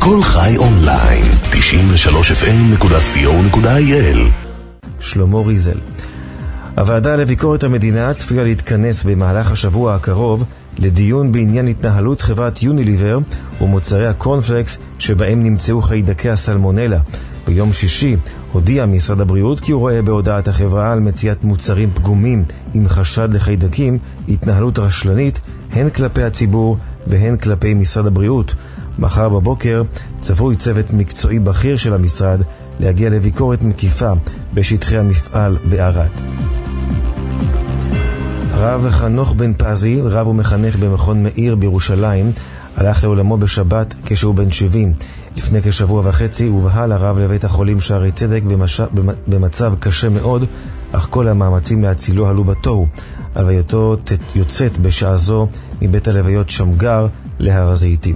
כל חי אונליין, 93fm.co.il. שלמה ריזל. הוועדה לביקורת המדינה צפויה להתכנס במהלך השבוע הקרוב לדיון בעניין התנהלות חברת יוניליבר ומוצרי הקורנפלקס שבהם נמצאו חיידקי הסלמונלה. ביום שישי הודיע משרד הבריאות כי הוא רואה בהודעת החברה על מציאת מוצרים פגומים עם חשד לחיידקים התנהלות רשלנית הן כלפי הציבור והן כלפי משרד הבריאות. מחר בבוקר צפוי צוות מקצועי בכיר של המשרד להגיע לביקורת מקיפה בשטחי המפעל בערד. הרב חנוך בן פזי, רב ומחנך במכון מאיר בירושלים, הלך לעולמו בשבת כשהוא בן 70. לפני כשבוע וחצי הובהל הרב לבית החולים שערי צדק במצב קשה מאוד, אך כל המאמצים להצילו עלו בתוהו. הלווייתו יוצאת בשעה זו מבית הלוויות שמגר להר הזיתים.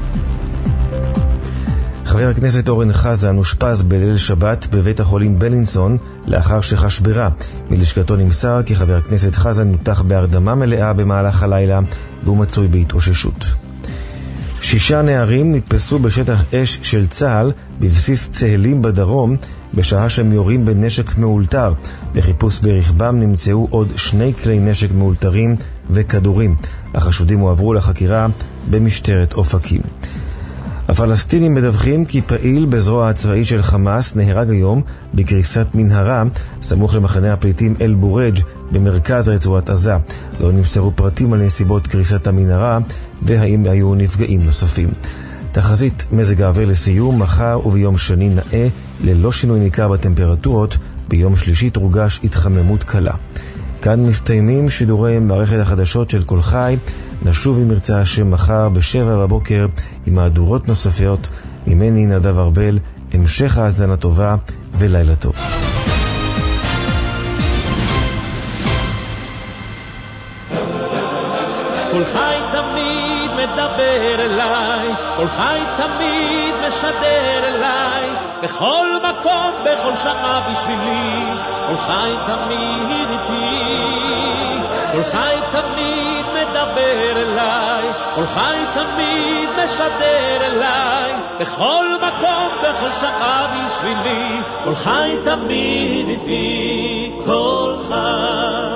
חבר הכנסת אורן חזן הושפז בליל שבת בבית החולים בלינסון לאחר שחש ברע. מלשכתו נמסר כי חבר הכנסת חזן נותח בהרדמה מלאה במהלך הלילה והוא מצוי בהתאוששות. 6 נערים נתפסו בשטח אש של צה"ל בבסיס צהלים בדרום בשעה שהם יורים בנשק מאולתר. בחיפוש ברכבם נמצאו עוד 2 כלי נשק מאולתרים וכדורים. החשודים הועברו לחקירה במשטרת אופקים. הפלסטינים מדווחים כי פעיל בזרוע הצבאית של חמאס נהרג היום בקריסת מנהרה סמוך למחנה הפליטים אל בורג' במרכז רצועת עזה. לא נמסרו פרטים על נסיבות קריסת המנהרה והאם היו נפגעים נוספים. תחזית מזג האוויר לסיום: מחר וביום שני נאה ללא שינוי ניכר בטמפרטורות, ביום שלישי תורגש התחממות קלה. כאן מסתיימים שידורי מערכת החדשות של כל חי. נשוב עם ירצה השם מחר ב7 בבוקר עם מהדורות נוספות. ממני נדב ארבל, המשך האזנה טובה ולילה טוב. כל חי תמיד מדבר אליי, כל חי תמיד משדר אליי, בכל מקום, בכל שעה בשבילי, כל חי תמיד איתי, כל חי תמיד מדבר אליי, כל חי תמיד משדר אליי, בכל מקום, בכל שעה בשבילי, כל חי תמיד איתי, כל חי.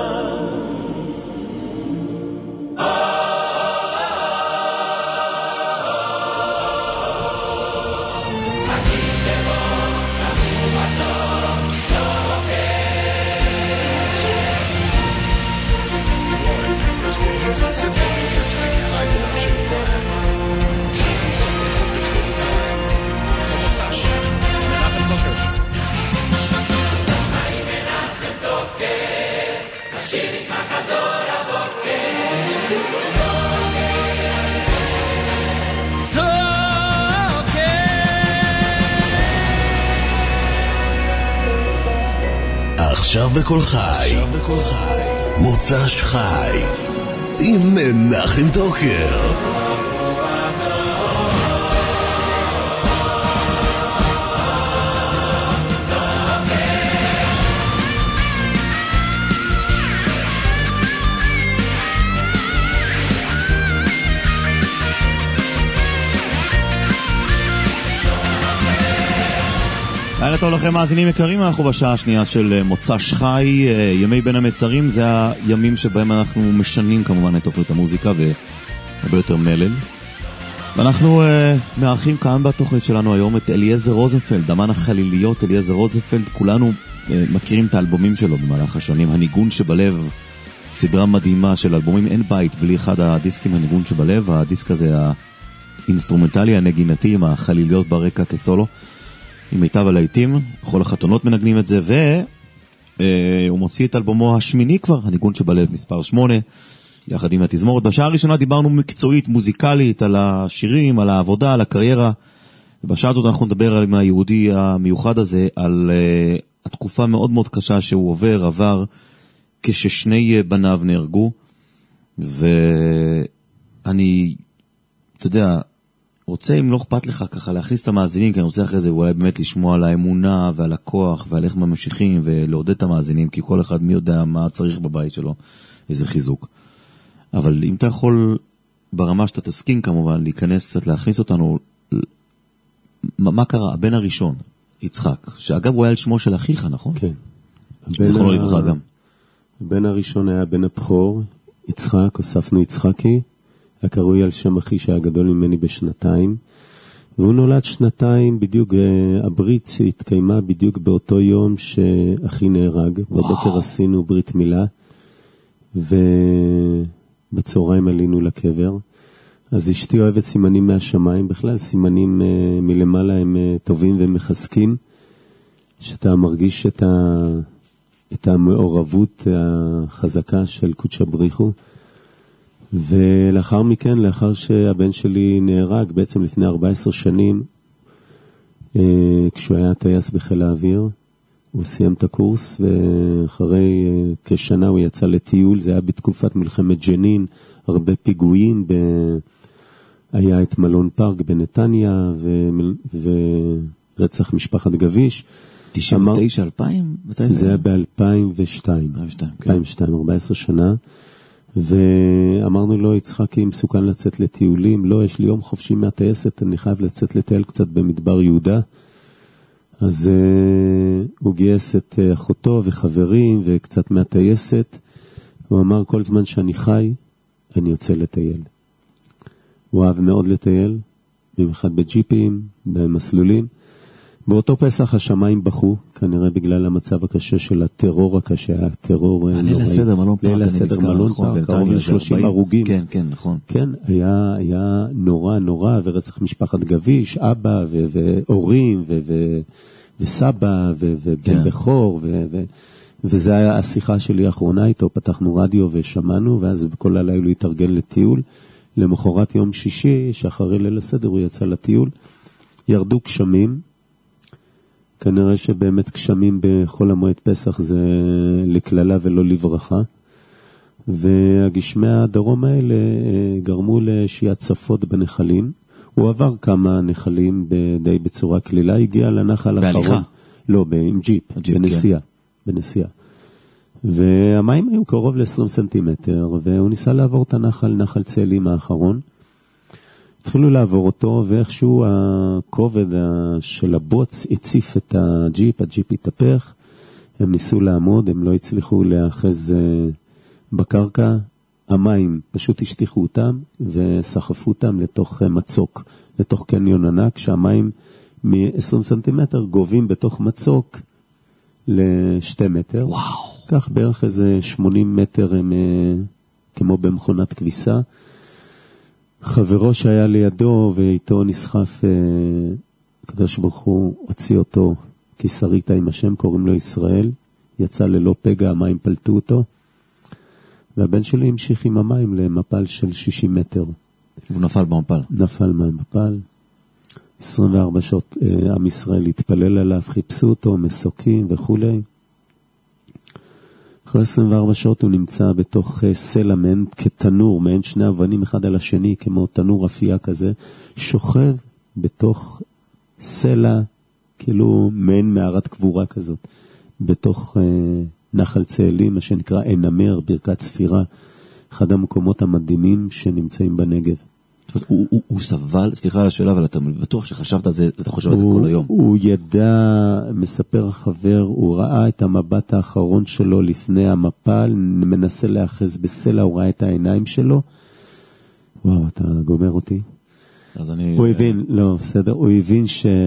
עכשיו בכל חי, מוצ"ש חי עם מנחם דוקר. לילה טוב לכם מאזינים יקרים, אנחנו בשעה השנייה של מוצ"ש חי. ימי בין המצרים זה הימים שבהם אנחנו משנים כמובן את תוכנית המוזיקה והרבה יותר מלל, ואנחנו מארחים כאן בתוכנית שלנו היום את אליעזר רוזנפלד, אמן החליליות. אליעזר רוזנפלד, כולנו מכירים את האלבומים שלו במהלך השנים. הניגון שבלב, סדרה מדהימה של אלבומים, אין בית בלי אחד הדיסקים הניגון שבלב. הדיסק הזה האינסטרומנטלי הנגינתי עם החליליות ברקע כסולו עם מיטב הלהיטים, כל החתונות מנגנים את זה, והוא מוציא את אלבומו השמיני כבר, הניגון שבלב מספר 8, יחד עם התזמורת. בשעה הראשונה דיברנו מקצועית, מוזיקלית, על השירים, על העבודה, על הקריירה, ובשעה הזאת אנחנו נדבר עם היהודי המיוחד הזה, על התקופה מאוד מאוד קשה שהוא עבר, כששני בניו נהרגו, ואני, אתה יודע, רוצה, אם לא אכפת לך ככה, להכניס את המאזינים, כי אני רוצה אחרי זה אולי באמת לשמוע על האמונה ועל הכוח ועל איך ממשיכים ולעודד את המאזינים, כי כל אחד מי יודע מה צריך בבית שלו, איזה חיזוק. אבל אם אתה יכול ברמה שאתה תסכים כמובן להיכנס קצת, להכניס אותנו מה קרה? הבן הראשון, יצחק, שאגב הוא היה על שמו של אחיך, נכון? כן. זכרונו לברכה גם. הבן הראשון היה בן הבכור, יצחק, הוספנו יצחקי, היה קרוי על שם אחי שהיה גדול ממני בשנתיים, והוא נולד שנתיים בדיוק, הברית התקיימה בדיוק באותו יום שאחי נהרג, בבוקר עשינו ברית מילה, ובצהריים עלינו לקבר, אז אשתי אוהבת סימנים מהשמיים, בכלל סימנים מלמעלה הם טובים ומחזקים, שאתה מרגיש את המעורבות החזקה של קודשא בריחו, ולאחר מכן, לאחר שהבן שלי נהרג, בעצם לפני 14 שנים, כשהוא היה טייס בחיל האוויר, הוא סיים את הקורס, ואחרי כשנה הוא יצא לטיול, זה היה בתקופת מלחמת ג'נין, הרבה פיגועים, היה את מלון פארק בנתניה, ורצח משפחת גביש. 99, 2000? זה היה ב-2002. 2002, 14 שנה. ואמרנו לו, יצחקי, מסוכן לצאת לטיולים. לא, יש לי יום חופשי מהטייסת, אני חייב לצאת לטייל קצת במדבר יהודה. אז הוא גייס את אחותו וחברים וקצת מהטייסת. הוא אמר, כל זמן שאני חי, אני יוצא לטייל. הוא אהב מאוד לטייל, במיוחד בג'יפים, במסלולים. באותו פסח השמיים בכו, כנראה בגלל המצב הקשה של הטרור הקשה, הטרור נוראי. ליל הסדר מלון פארק, ליל הסדר מלון פארק, קרוב ל-30 הרוגים. כן, כן, נכון. כן, היה נורא נורא, ורצח משפחת גביש, אבא והורים וסבא ובן בכור, וזה היה השיחה שלי האחרונה איתו, פתחנו רדיו ושמענו, ואז בכל הלילה הוא התארגן לטיול. למחרת יום שישי, שאחרי ליל הסדר הוא יצא לטיול, ירדו גשמים, כנראה שבאמת גשמים בכל המועד פסח זה לכללה ולא לברכה, והגשמי הדרום האלה גרמו לשהיית צפות בנחלים, הוא עבר כמה נחלים די בצורה כלילה, הגיע לנחל האחרון. בהליכה? לא, עם ג'יפ, בנסיעה. והמים היו קרוב ל-20 סנטימטר, והוא ניסה לעבור את הנחל, נחל צאלים האחרון. התחילו לעבור אותו, ואיכשהו הכובד של הבוץ הציף את הג'יפ, הג'יפ התהפך, הם ניסו לעמוד, הם לא הצליחו להאחז בקרקע, המים פשוט השטיחו אותם, וסחפו אותם לתוך מצוק, לתוך קניון ענק, שהמים מ-20 סנטימטר גובים בתוך מצוק ל-2 מטר. וואו. כך בערך איזה 80 מטר הם כמו במכונת כביסה. חברו שהיה לידו ואיתו נסחף, הקדוש ברוך הוא הוציא אותו כסרית עם השם, קוראים לו ישראל, יצא ללא פגע, המים פלטו אותו, והבן שלי המשיך עם המים למפל של 60 מטר. הוא נפל במפל? נפל מהמפל. 24 שעות עם ישראל התפלל עליו, חיפשו אותו, מסוקים וכולי. אחרי 24 שעות הוא נמצא בתוך סלע מעין כתנור, מעין שני אבנים אחד על השני, כמו תנור אפייה כזה, שוכב בתוך סלע, כאילו מעין מערת קבורה כזאת, בתוך נחל צאלים, מה שנקרא עין-המר, ברכת ספירה, אחד המקומות המדהימים שנמצאים בנגב. הוא סבל, סליחה על השאלה, אבל אתה בטוח שחשבת על זה, אתה חושב על זה כל היום. הוא ידע, מספר החבר, הוא ראה את המבט האחרון שלו לפני המפל, מנסה להאחז בסלע, הוא ראה את העיניים שלו. וואו, אתה גומר אותי. אז אני... הוא הבין, לא, בסדר, הוא הבין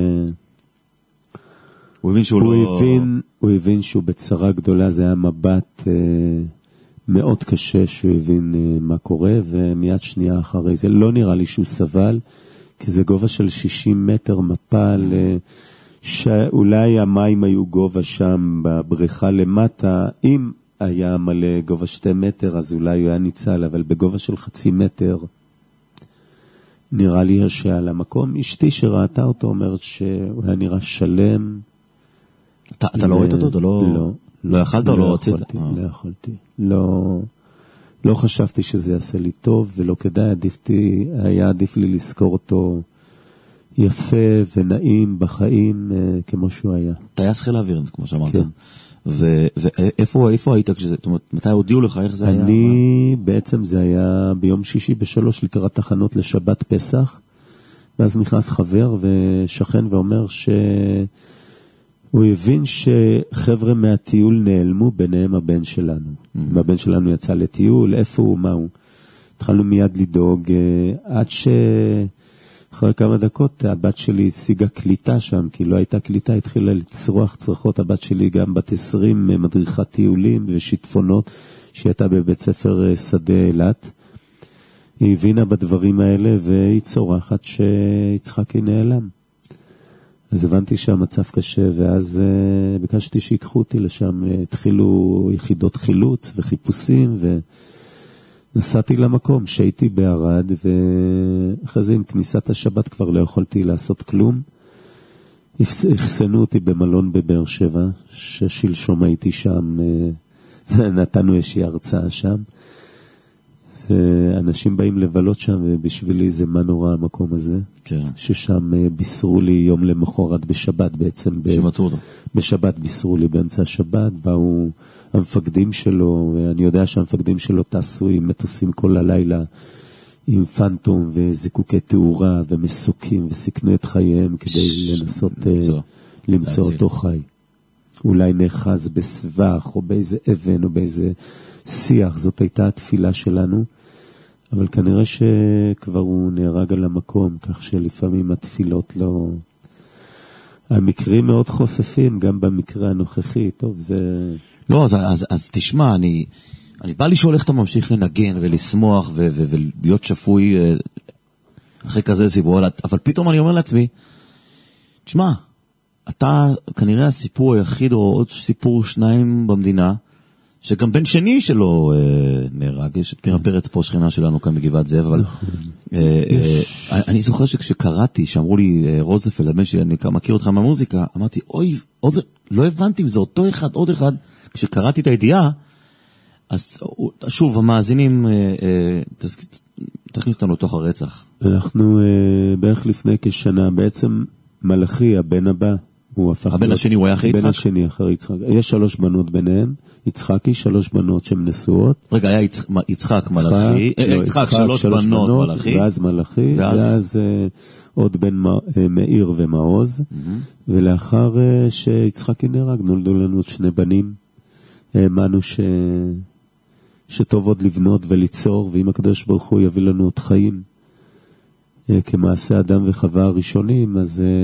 שהוא לא... הוא הבין שהוא בצרה גדולה, זה היה מבט... מאוד קשה שהוא הבין מה קורה, ומיד שנייה אחרי זה לא נראה לי שהוא סבל, כי זה גובה של 60 מטר מפל, שאולי המים היו גובה שם בבריכה למטה, אם היה מלא גובה 2 מטר, אז אולי הוא היה ניצל, אבל בגובה של 0.5 מטר, נראה לי שעל המקום, אשתי שראתה אותו אומרת שהוא היה נראה שלם. אתה לא רואה אותו? לא. לא יכלת או לא רצית? לא יכולתי. לא חשבתי שזה יעשה לי טוב, ולא כדאי, היה עדיף לי לזכור אותו יפה ונעים בחיים, כמו שהוא היה. טייס חיל האוויר, כמו שאמרת. כן. ואיפה היית? זאת אומרת, מתי הודיעו לך? איך זה היה? בעצם זה היה ביום שישי ב-3 לקראת תחנות לשבת פסח, ואז נכנס חבר ושכן ואומר שהוא הבין שחבר'ה מהטיול נעלמו, ביניהם הבן שלנו. והבן שלנו יצא לטיול, איפה הוא, מה הוא. התחלנו מיד לדאוג, עד שאחרי כמה דקות הבת שלי השיגה קליטה שם, כי לא הייתה קליטה, התחילה לצרוח צרחות. הבת שלי גם בת 20, מדריכת טיולים ושיטפונות, שהיא הייתה בבית ספר שדה אילת. היא הבינה בדברים האלה והיא צורחת שיצחקי נעלם. אז הבנתי שהמצב קשה, ואז ביקשתי שיקחו אותי לשם. התחילו יחידות חילוץ וחיפושים, ונסעתי למקום שהייתי בערד, ואחרי זה עם כניסת השבת כבר לא יכולתי לעשות כלום. החסנו אותי במלון בבאר שבע, ששלשום הייתי שם, נתנו איזושהי הרצאה שם. אנשים באים לבלות שם, ובשבילי זה מה נורא המקום הזה. כן. ששם בישרו לי יום למחרת בשבת בעצם. שמצאו אותו. בשבת בישרו לי, באמצע השבת, באו המפקדים שלו, ואני יודע שהמפקדים שלו טסו עם מטוסים כל הלילה, עם פנטום וזיקוקי תאורה ומסוקים, וסיכנו את חייהם כדי לנסות למצוא אותו חי. אולי נאחז בסבך, או באיזה אבן, או באיזה שיח. זאת הייתה התפילה שלנו. אבל כנראה שכבר הוא נהרג על המקום, כך שלפעמים התפילות לא... המקרים מאוד חופפים, גם במקרה הנוכחי. טוב, זה... לא, אז תשמע, אני בא לשאול איך אתה ממשיך לנגן ולשמוח ולהיות שפוי אחרי כזה סיפור, אבל פתאום אני אומר לעצמי, תשמע, אתה כנראה הסיפור היחיד או עוד סיפור שניים במדינה, שגם בן שני שלו נהרג. יש את מירה פרץ פה, שכנה שלנו כאן בגבעת זאב, אבל אני זוכר שכשקראתי, שאמרו לי רוזפלד, הבן שלי, אני מכיר אותך מהמוזיקה, אמרתי, אוי, לא הבנתי אם זה אותו אחד, עוד אחד. כשקראתי את הידיעה, אז שוב, המאזינים, תכניס אותנו לתוך הרצח. אנחנו בערך לפני כשנה, בעצם מלאכי, הבן הבא, הבן השני הוא היה אחרי יצחק? הבן השני אחרי יצחק. יש 3 בנות ביניהם, יצחקי, 3 בנות שהן נשואות. רגע, היה יצחק מלאכי, יצחק 3 בנות מלאכי. ואז מלאכי, ואז עוד בן מאיר ומעוז, ולאחר שיצחקי נהרג, נולדו לנו 2 בנים. האמנו שטוב עוד לבנות וליצור, ואם הקדוש ברוך הוא יביא לנו עוד חיים, כמעשה אדם וחווה הראשונים,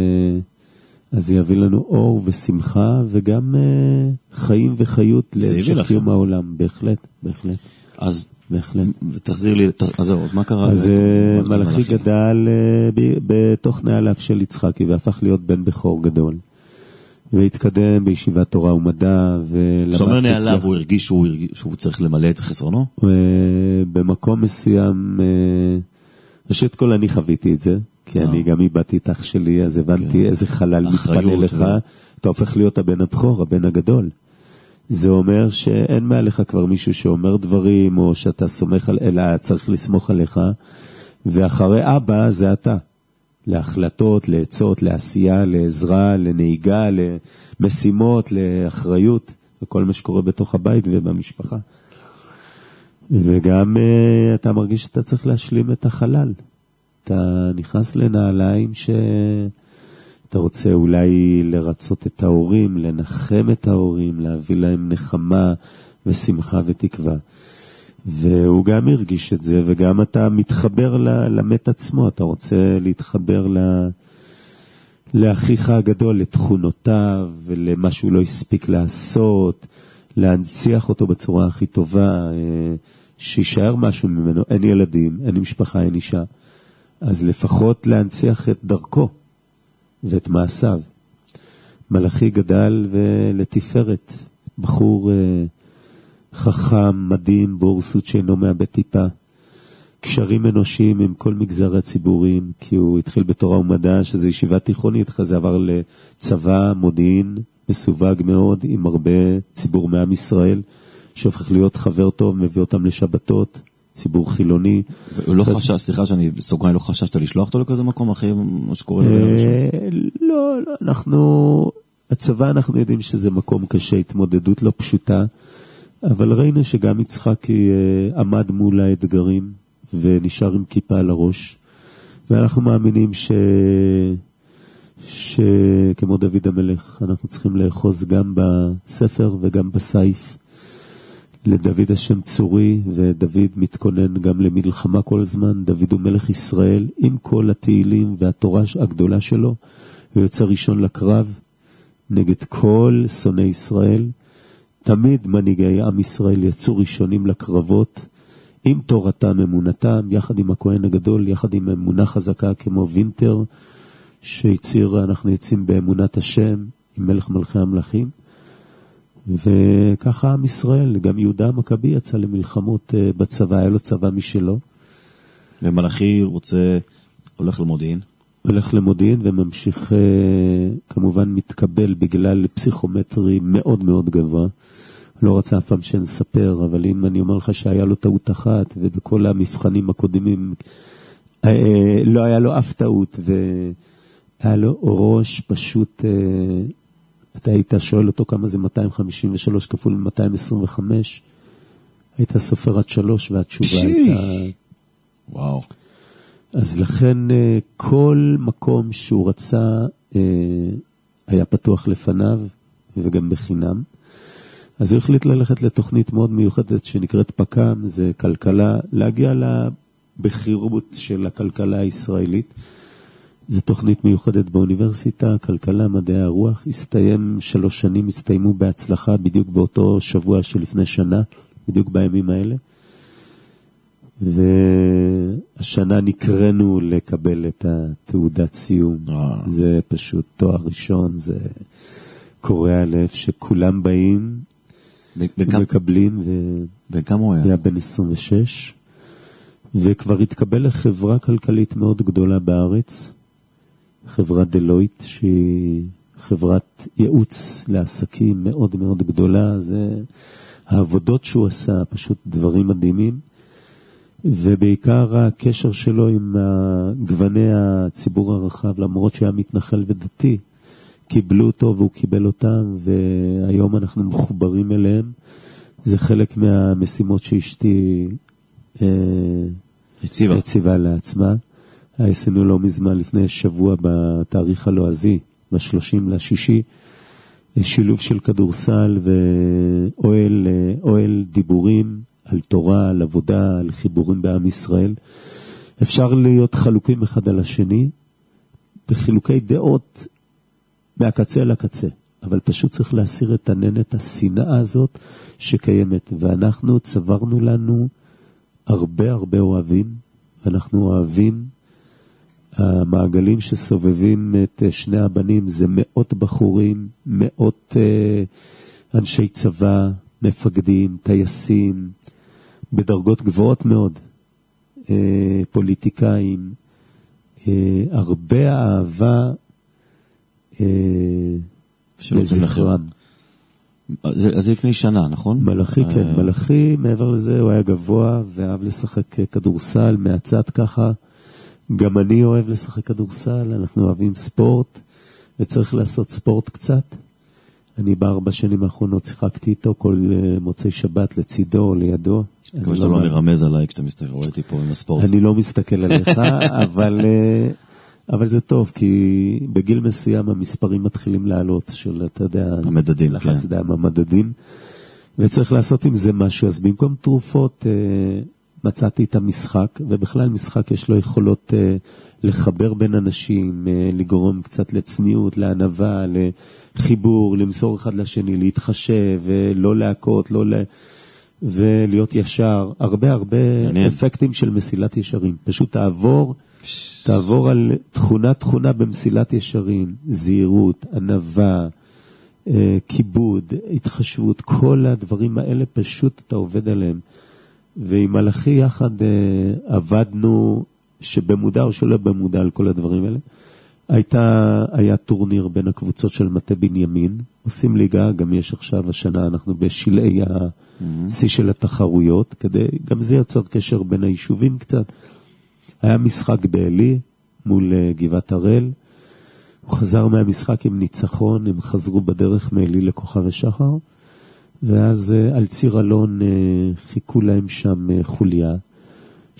אז יביא לנו אור ושמחה, וגם חיים וחיות להמשך קיום העולם. בהחלט, בהחלט. אז תחזיר לי, אז מה קרה? אז מלאכי גדל בתוך נעליו של יצחקי, והפך להיות בן בכור גדול. והתקדם בישיבת תורה ומדע. כשאומר נעליו, הוא הרגיש שהוא צריך למלא את חסרונו? במקום מסוים, ראשית כל אני חוויתי את זה, כי אני גם איבדתי את אח שלי, אז הבנתי איזה חלל מתפנה לך, אתה הופך להיות הבן הבכור, הבן הגדול. זה אומר שאין מעליך כבר מישהו שאומר דברים, או שאתה סומך אלא צריך לסמוך עליך, ואחרי אבא זה אתה. להחלטות, לעצות, לעשייה, לעזרה, לנהיגה, למשימות, לאחריות, וכל מה שקורה בתוך הבית ובמשפחה. וגם אתה מרגיש שאתה צריך להשלים את החלל. אתה נכנס לנעליים שאתה רוצה אולי לרצות את ההורים, לנחם את ההורים, להביא להם נחמה ושמחה ותקווה. והוא גם הרגיש את זה, וגם אתה מתחבר למת עצמו, אתה רוצה להתחבר לאחיך הגדול, לתכונותיו, ולמה שהוא לא הספיק לעשות, להנציח אותו בצורה הכי טובה, שישאר משהו ממנו. אין ילדים, אין משפחה, אין אישה. אז לפחות להנציח את דרכו ואת מעשיו. מלאכי גדל ולתפארת, בחור חכם, מדהים, בורסות שאינו מאבד טיפה, קשרים אנושיים עם כל מגזר הציבורים, כי הוא התחיל בתורה ומדע, שזה ישיבה תיכונית, אחרי זה עבר לצבא, מודיעין, מסווג מאוד, עם הרבה ציבור מעם ישראל, שהופך להיות חבר טוב, מביא אותם לשבתות, ציבור חילוני. הוא לא חשש, סליחה שאני סוגריים, לא חששת לשלוח אותו לכזה מקום אחרי מה שקורה? לא, הצבא אנחנו יודעים שזה מקום קשה, התמודדות לא פשוטה, אבל ראינו שגם יצחקי עמד מול האתגרים, ונשאר עם כיפה על הראש, ואנחנו מאמינים שכמו דוד המלך, אנחנו צריכים לאחוז גם בספר וגם בסייף. לדוד השם צורי, ודוד מתכונן גם למלחמה כל הזמן. דוד הוא מלך ישראל, עם כל התהילים והתורה הגדולה שלו, הוא יוצא ראשון לקרב נגד כל שונאי ישראל. תמיד מנהיגי עם ישראל יצאו ראשונים לקרבות, עם תורתם, אמונתם, יחד עם הכהן הגדול, יחד עם אמונה חזקה כמו וינטר, שהצהיר, אנחנו יוצאים באמונת השם, עם מלך מלכי המלכים. וככה עם ישראל, גם יהודה המכבי יצא למלחמות בצבא, היה לו צבא משלו. ומלאכי הולך למודיעין? הולך למודיעין וממשיך, כמובן מתקבל בגלל פסיכומטרי מאוד מאוד גבוה. לא רצה אף פעם שנספר, אבל אם אני אומר לך שהיה לו טעות אחת, ובכל המבחנים הקודמים לא היה לו אף טעות, והיה לו ראש פשוט, אתה היית שואל אותו כמה זה 253 כפול 225, היית סופר עד 3 והתשובה הייתה... וואו. אז לכן כל מקום שהוא רצה היה פתוח לפניו, וגם בחינם. אז הוא החליט ללכת לתוכנית מאוד מיוחדת שנקראת פק"ם, זה כלכלה, להגיע לבחירות של הכלכלה הישראלית. זו תוכנית מיוחדת באוניברסיטה, כלכלה, מדעי הרוח, הסתיים 3 שנים, הסתיימו בהצלחה בדיוק באותו שבוע שלפני שנה, בדיוק בימים האלה. והשנה נקראנו לקבל את התעודת סיום. זה פשוט תואר ראשון, זה קורע לב שכולם באים ומקבלים. וכמה הוא היה? היה בן 26, וכבר התקבל לחברה כלכלית מאוד גדולה בארץ, חברת דלויט, שהיא חברת ייעוץ לעסקים מאוד מאוד גדולה. זה העבודות שהוא עשה, פשוט דברים מדהימים. ובעיקר הקשר שלו עם גווני הציבור הרחב, למרות שהיה מתנחל ודתי, קיבלו אותו והוא קיבל אותם, והיום אנחנו מחוברים אליהם. זה חלק מהמשימות שאשתי הציבה לעצמה. עשינו לא מזמן, לפני שבוע, בתאריך הלועזי, ב-30/6, שילוב של כדורסל ואוהל דיבורים על תורה, על עבודה, על חיבורים בעם ישראל. אפשר להיות חלוקים אחד על השני, בחילוקי דעות מהקצה לקצה, אבל פשוט צריך להסיר את הננת השנאה הזאת שקיימת, ואנחנו צברנו לנו הרבה אוהבים, אנחנו אוהבים, המעגלים שסובבים את שני הבנים זה מאות בחורים, מאות אנשי צבא, מפקדים, טייסים, בדרגות גבוהות מאוד, פוליטיקאים, הרבה אהבה לזכרם. אז לפני שנה, נכון? מלאכי, כן. מלאכי, מעבר לזה, הוא היה גבוה ואהב לשחק כדורסל, מהצד ככה. גם אני אוהב לשחק כדורסל, אנחנו אוהבים ספורט, וצריך לעשות ספורט קצת. אני ב4 שנים האחרונות שיחקתי איתו כל מוצאי שבת לצידו או לידו. כמו שאתה לא מרמז עליי כשאתה רואה אותי פה עם הספורט. אני לא מסתכל עליך, אבל זה טוב, כי בגיל מסוים המספרים מתחילים לעלות, של, אתה יודע, המדדים, כן. לחץ דם, המדדים, וצריך לעשות עם זה משהו. אז במקום תרופות, מצאתי את המשחק, ובכלל משחק יש לו יכולות לחבר בין אנשים, לגרום קצת לצניעות, לענווה, לחיבור, למסור אחד לשני, להתחשב, לא להכות, ולהיות ישר. הרבה אפקטים של מסילת ישרים. פשוט תעבור על תכונה במסילת ישרים, זהירות, ענווה, כיבוד, התחשבות, כל הדברים האלה פשוט אתה עובד עליהם. ועם מלאכי יחד עבדנו, שבמודע או שלא במודע על כל הדברים האלה. היה טורניר בין הקבוצות של מטה בנימין, עושים ליגה, גם יש עכשיו השנה, אנחנו בשלעי השיא של התחרויות, גם זה יוצר קשר בין היישובים קצת. היה משחק בעלי מול גבעת הראל, הוא חזר מהמשחק עם ניצחון, הם חזרו בדרך מעלי לכוכב השחר, ואז על ציר אלון חיכו להם שם חוליה,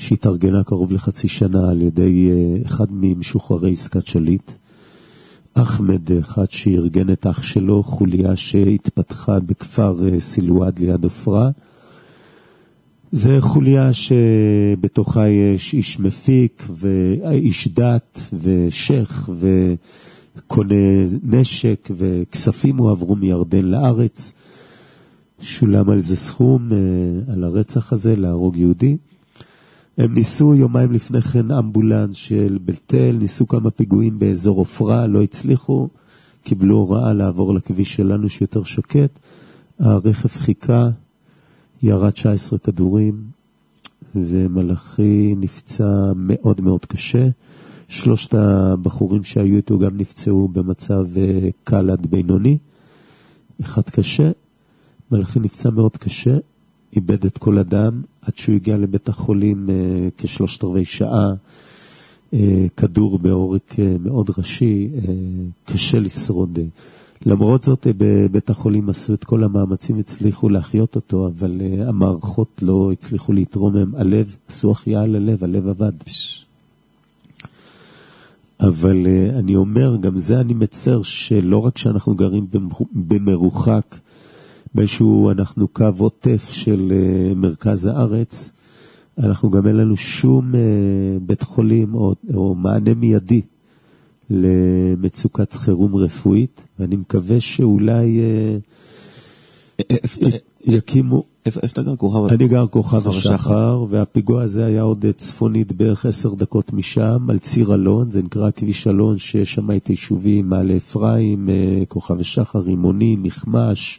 שהתארגנה קרוב לחצי שנה על ידי אחד ממשוחררי עסקת שליט, אחמד, אחד שארגן את אח שלו, חוליה שהתפתחה בכפר סילואד ליד עופרה. זה חוליה שבתוכה יש איש מפיק ואיש דת ושייך וקונה נשק, וכספים הועברו מירדן לארץ. שולם על זה סכום, על הרצח הזה, להרוג יהודי. הם ניסו יומיים לפני כן אמבולנס של בלטל, ניסו כמה פיגועים באזור עופרה, לא הצליחו, קיבלו הוראה לעבור לכביש שלנו שיותר שקט. הרכב חיכה, ירד 19 כדורים, ומלאכי נפצע מאוד מאוד קשה. 3 הבחורים שהיו איתו גם נפצעו במצב קל עד בינוני, אחד קשה. מלאכי נפצע מאוד קשה, איבד את כל הדם, עד שהוא הגיע לבית החולים כ3/4 שעה, כדור בעורק מאוד ראשי, קשה לשרוד. למרות זאת, בבית החולים עשו את כל המאמצים, הצליחו להחיות אותו, אבל המערכות לא הצליחו להתרומם. הלב, עשו החייאה על הלב, הלב עבד. אבל אני אומר, גם זה אני מצר, שלא רק שאנחנו גרים במרוחק, באיזשהו אנחנו קו עוטף של מרכז הארץ, אנחנו גם אין לנו שום בית חולים או מענה מיידי למצוקת חירום רפואית, ואני מקווה שאולי יקימו... איפה אתה גר? כוכב? אני גר כוכב השחר, והפיגוע הזה היה עוד צפונית בערך 10 דקות משם, על ציר אלון, זה נקרא כביש אלון, שיש שם את היישובים מעלה אפרים, כוכב השחר, רימוני, נחמש,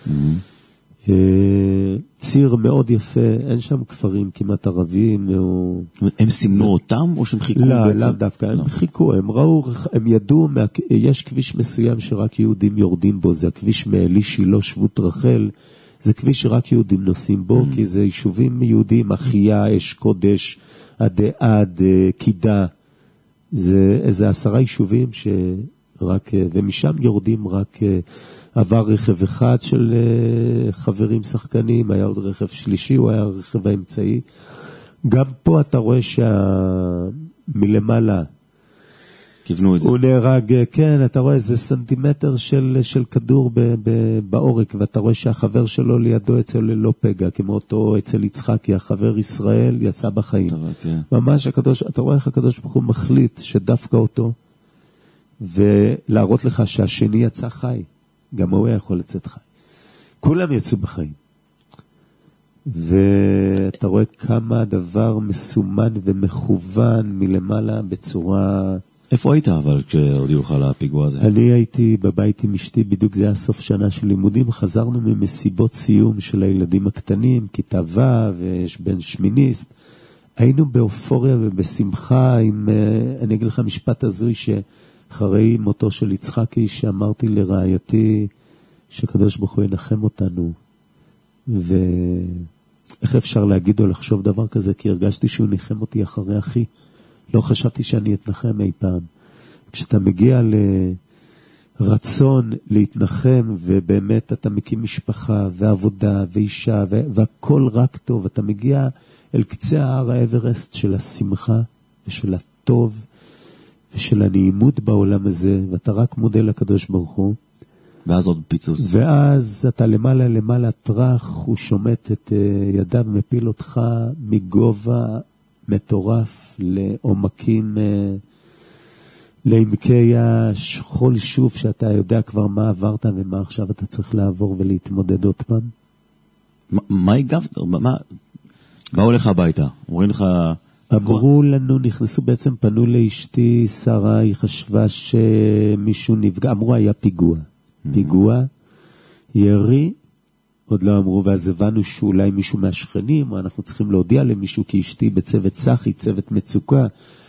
ציר מאוד יפה, אין שם כפרים כמעט ערבים. הם סימנו אותם או שהם חיכו? לא דווקא, הם חיכו, הם ראו, הם ידעו, יש כביש מסוים שרק יהודים יורדים בו, זה הכביש מאלי שילה שבות רחל, זה כביש שרק יהודים נוסעים בו, כי זה יישובים יהודים, אחיה, אש קודש, עד, קידה, זה איזה 10 יישובים שרק, ומשם יורדים רק... עבר רכב אחד של חברים שחקנים, היה עוד רכב שלישי, הוא היה הרכב האמצעי. גם פה אתה רואה מלמעלה, כיוונו את זה. הוא נהרג, כן, אתה רואה איזה סנטימטר של כדור בעורק, ואתה רואה שהחבר שלו לידו אצל לא פגע, כמו אותו אצל יצחקי, החבר ישראל יצא בחיים. ממש אתה רואה איך הקדוש ברוך הוא מחליט שדווקא אותו, ולהראות לך שהשני יצא חי. גם הוא יכול לצאת חי. כולם יצאו בחיים. ואתה רואה כמה הדבר מסומן ומכוון מלמעלה בצורה... איפה היית אבל כשהודיעו לך על הפיגוע הזה? אני הייתי בבית עם אשתי, בדיוק זה היה סוף שנה של לימודים, חזרנו ממסיבות סיום של הילדים הקטנים, כיתה ו' ויש בן שמיניסט. היינו באופוריה ובשמחה, אני אגיד לך משפט הזוי אחרי מותו של יצחקי, שאמרתי לרעייתי שקדוש ברוך הוא ינחם אותנו, ואיך אפשר להגיד או לחשוב דבר כזה, כי הרגשתי שהוא ניחם אותי אחרי אחי, לא חשבתי שאני אתנחם אי פעם. כשאתה מגיע לרצון להתנחם, ובאמת אתה מקים משפחה ועבודה ואישה, והכל רק טוב, אתה מגיע אל קצה ההר האברסט של השמחה ושל הטוב, ושל הנעימות בעולם הזה, ואתה רק מודה לקדוש ברוך הוא. ואז עוד פיצוץ. ואז אתה למעלה טרח, הוא שומט את ידיו, מפיל אותך מגובה מטורף לעומקים, לעמקי השכול שוב, שאתה יודע כבר מה עברת ומה עכשיו אתה צריך לעבור ולהתמודד עוד פעם. מה הגבת? באו לך הביתה? אומרים לך... אמרו לנו, נכנסו בעצם, פנו לאשתי, שרה, היא חשבה שמישהו נפגע, אמרו היה פיגוע, ירי, עוד לא אמרו, ואז הבנו שאולי מישהו מהשכנים, או אנחנו צריכים להודיע למישהו, כי אשתי בצוות צחי, צוות מצוקה,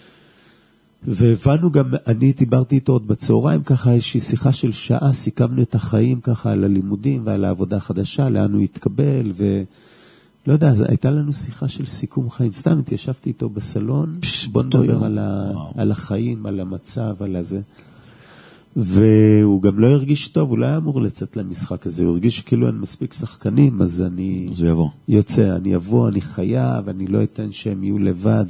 והבנו גם, אני דיברתי איתו עוד בצהריים, ככה איזושהי שיחה של שעה, סיכמנו את החיים ככה על הלימודים ועל העבודה החדשה, לאן הוא יתקבל, לא יודע, הייתה לנו שיחה של סיכום חיים, סתם התיישבתי איתו בסלון, בוא נדבר על החיים, על המצב, על הזה. והוא גם לא הרגיש טוב, הוא לא היה אמור לצאת למשחק הזה, הוא הרגיש שכאילו אין מספיק שחקנים, אז אני יוצא, אני אבוא, אני חייב, אני לא אתן שהם יהיו לבד,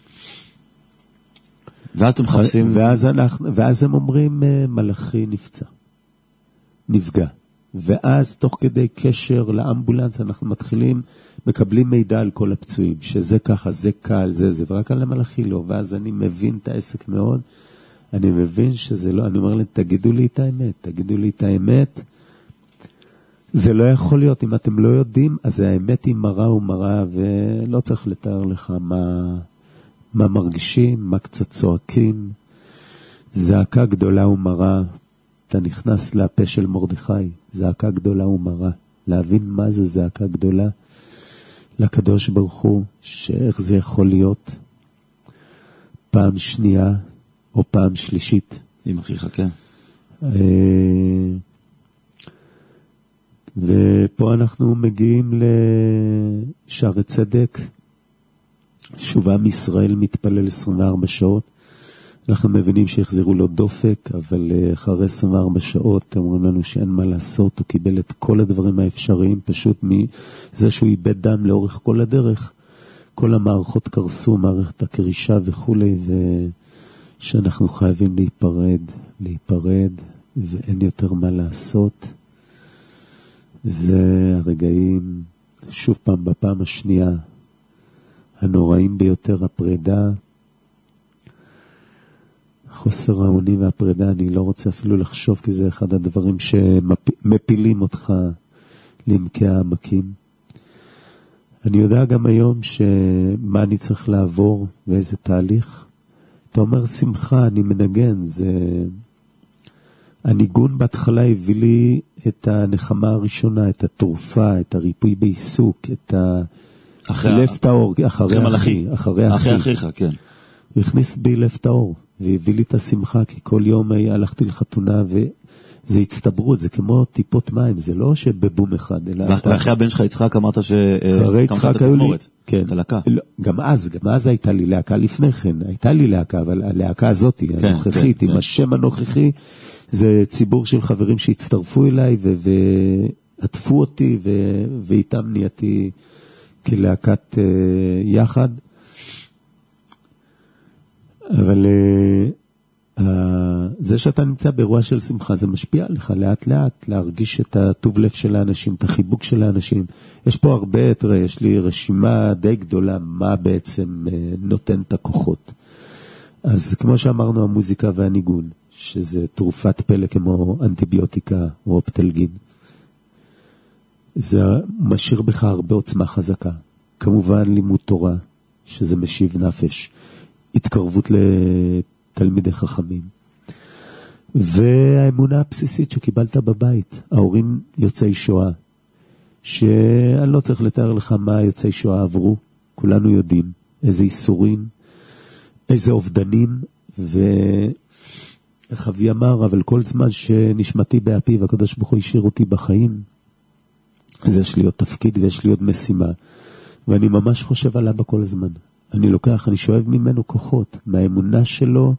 ואז אתם מחפשים... ואז הם אומרים, מלאכי נפגע. ואז תוך כדי קשר לאמבולנס אנחנו מקבלים מידע על כל הפצועים, שזה ככה, זה קל, זה, ורק על המלאכי לא, ואז אני מבין את העסק מאוד, אני מבין שזה לא, אני אומר להם, תגידו לי את האמת, זה לא יכול להיות, אם אתם לא יודעים, אז האמת היא מראה ומראה, ולא צריך לתאר לך מה מרגישים, מה קצת צועקים, זעקה גדולה ומראה, אתה נכנס לפה של מרדכי, זעקה גדולה ומראה, להבין מה זה זעקה גדולה, לקדוש ברוך הוא, שאיך זה יכול להיות פעם שנייה או פעם שלישית. עם אחיך, כן. ופה אנחנו מגיעים לשערי צדק, שובה מישראל מתפלל 24 שעות, אנחנו מבינים שהחזירו לו דופק, אבל אחרי 24 שעות אומרים לנו שאין מה לעשות, הוא קיבל את כל הדברים האפשריים, פשוט מזה שהוא איבד דם לאורך כל הדרך, כל המערכות קרסו, מערכת הקרישה וכו', ושאנחנו חייבים להיפרד, ואין יותר מה לעשות. זה הרגעים, שוב פעם, בפעם השנייה, הנוראים ביותר, הפרידה, חוסר האונים והפרידה, אני לא רוצה אפילו לחשוב, כי זה אחד הדברים שמפילים אותך לעמקי העמקים. אני יודע גם היום מה אני צריך לעבור ואיזה תהליך. אתה אומר שמחה, אני מנגן, הניגון בהתחלה הביא לי את הנחמה הראשונה, את התרופה, את הריפוי בעיסוק, את לב טהור, אחרי אחיך, כן. הוא הכניס בי לב טהור, והביא לי את השמחה, כי כל יום הלכתי לחתונה, וזה הצטברות, זה כמו טיפות מים, זה לא שבבום אחד, ואחרי הבן שלך יצחק אמרת שקמת את התזמורת, כן, את הלהקה. גם אז הייתה לי להקה לפני כן, הייתה לי להקה, אבל הלהקה הזאת, הנוכחית, עם השם הנוכחי, זה ציבור של חברים שהצטרפו אליי, ועטפו אותי, ואיתם נהייתי כלהקת יחד, אבל זה שאתה נמצא באירוע של שמחה, זה משפיע עליך לאט לאט, להרגיש את הטוב לב של האנשים, את החיבוק של האנשים. יש פה הרבה, תראה, יש לי רשימה די גדולה, מה בעצם נותן את הכוחות. אז כמו שאמרנו, המוזיקה והניגון, שזה תרופת פלא כמו אנטיביוטיקה או אופטלגין, זה משאיר בך הרבה עוצמה חזקה. כמובן לימוד תורה, שזה משיב נפש. התקרבות לתלמידי חכמים. והאמונה הבסיסית שקיבלת בבית, ההורים יוצאי שואה, שאני לא צריך לתאר לך מה יוצאי שואה עברו, כולנו יודעים איזה איסורים, איזה אובדנים, איך אבי אמר, אבל כל זמן שנשמתי באפי והקדוש ברוך הוא השאיר אותי בחיים, אז יש לי עוד תפקיד ויש לי עוד משימה, ואני ממש חושב עליו בכל הזמן. אני שואב ממנו כוחות, מהאמונה שלו,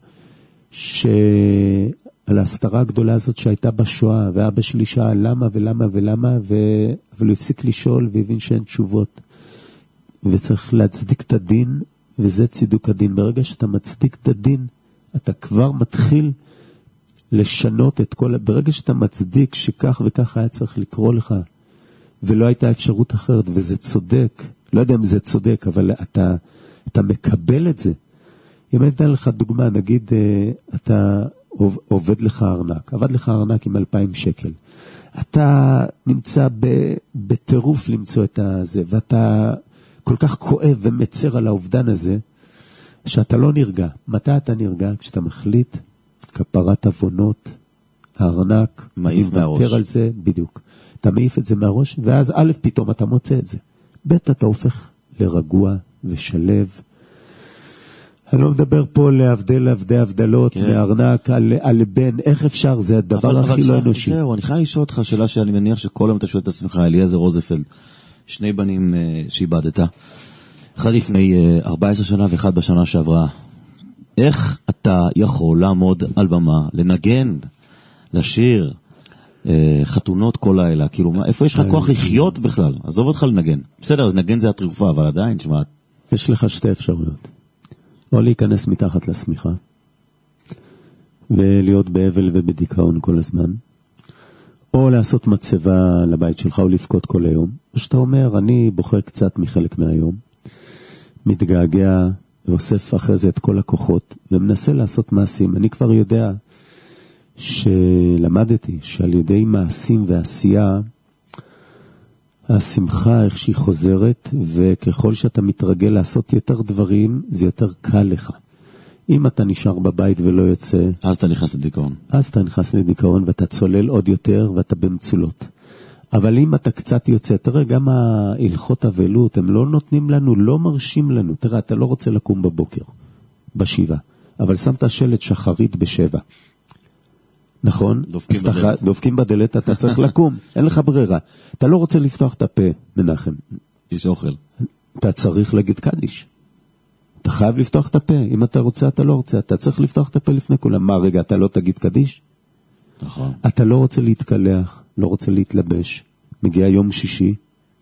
על ההסתרה הגדולה הזאת שהייתה בשואה, ואבא שלי שאל למה ולמה ולמה, אבל הוא הפסיק לשאול והבין שאין תשובות. וצריך להצדיק את הדין, וזה צידוק הדין. ברגע שאתה מצדיק את הדין, אתה כבר מתחיל לשנות את כל... ברגע שאתה מצדיק שכך וכך היה צריך לקרוא לך, ולא הייתה אפשרות אחרת, וזה צודק, לא יודע אם זה צודק, אבל אתה מקבל את זה. אם אני אתן לך דוגמה, נגיד, אתה עובד לך ארנק, עבד לך ארנק עם 2,000 שקל. אתה נמצא בטירוף למצוא את זה, ואתה כל כך כואב ומצר על האובדן הזה, שאתה לא נרגע. מתי אתה נרגע? כשאתה מחליט, כפרת עוונות, הארנק, מעיף מהראש. על זה, בדיוק. אתה מעיף את זה מהראש, ואז א', פתאום אתה מוצא את זה. ב', אתה הופך לרגוע ושלב. אני לא מדבר פה להבדל הבדלות, כן. מארנק על בן, איך אפשר? זה הדבר הכי לא אנושי. זהו, אני חייב לשאול אותך שאלה שאני מניח שכל היום אתה שואל את עצמך, אליעזר רוזנפלד, 2 בנים שאיבדת, אחד לפני 14 שנה ואחד בשנה שעברה. איך אתה יכול לעמוד על במה, לנגן לשיר, חתונות כל לילה, כאילו, איפה יש לך כוח לחיות בכלל? עזוב אותך לנגן. בסדר, אז נגן זה התרופה, אבל עדיין, תשמע. יש לך שתי אפשרויות. או להיכנס מתחת לשמיכה, ולהיות באבל ובדיכאון כל הזמן, או לעשות מצבה לבית שלך, או לפקוד כל היום, או שאתה אומר, אני בוחר קצת מחלק מהיום, מתגעגע, ואוסף אחרי זה את כל הכוחות, ומנסה לעשות מעשים. אני כבר יודע שלמדתי שעל ידי מעשים ועשייה, השמחה איך שהיא חוזרת, וככל שאתה מתרגל לעשות יותר דברים, זה יותר קל לך. אם אתה נשאר בבית ולא יוצא, אז אתה נכנס לדיכאון. אז אתה נכנס לדיכאון, ואתה צולל עוד יותר, ואתה במצולות. אבל אם אתה קצת יוצא, תראה, גם ההלכות אבלות, הם לא נותנים לנו, לא מרשים לנו. תראה, אתה לא רוצה לקום בבוקר, בשבעה, אבל שמת שלט שחרית בשבע. נכון? דופקים בדלת, אתה צריך לקום, אין לך ברירה. אתה לא רוצה לפתוח את הפה, מנחם. יש אוכל. אתה צריך להגיד קדיש. אתה חייב לפתוח את הפה, אם אתה רוצה, אתה לא רוצה. אתה צריך לפתוח את הפה לפני כולם. מה, רגע, אתה לא תגיד קדיש? נכון. אתה לא רוצה להתקלח, לא רוצה להתלבש. מגיע יום שישי.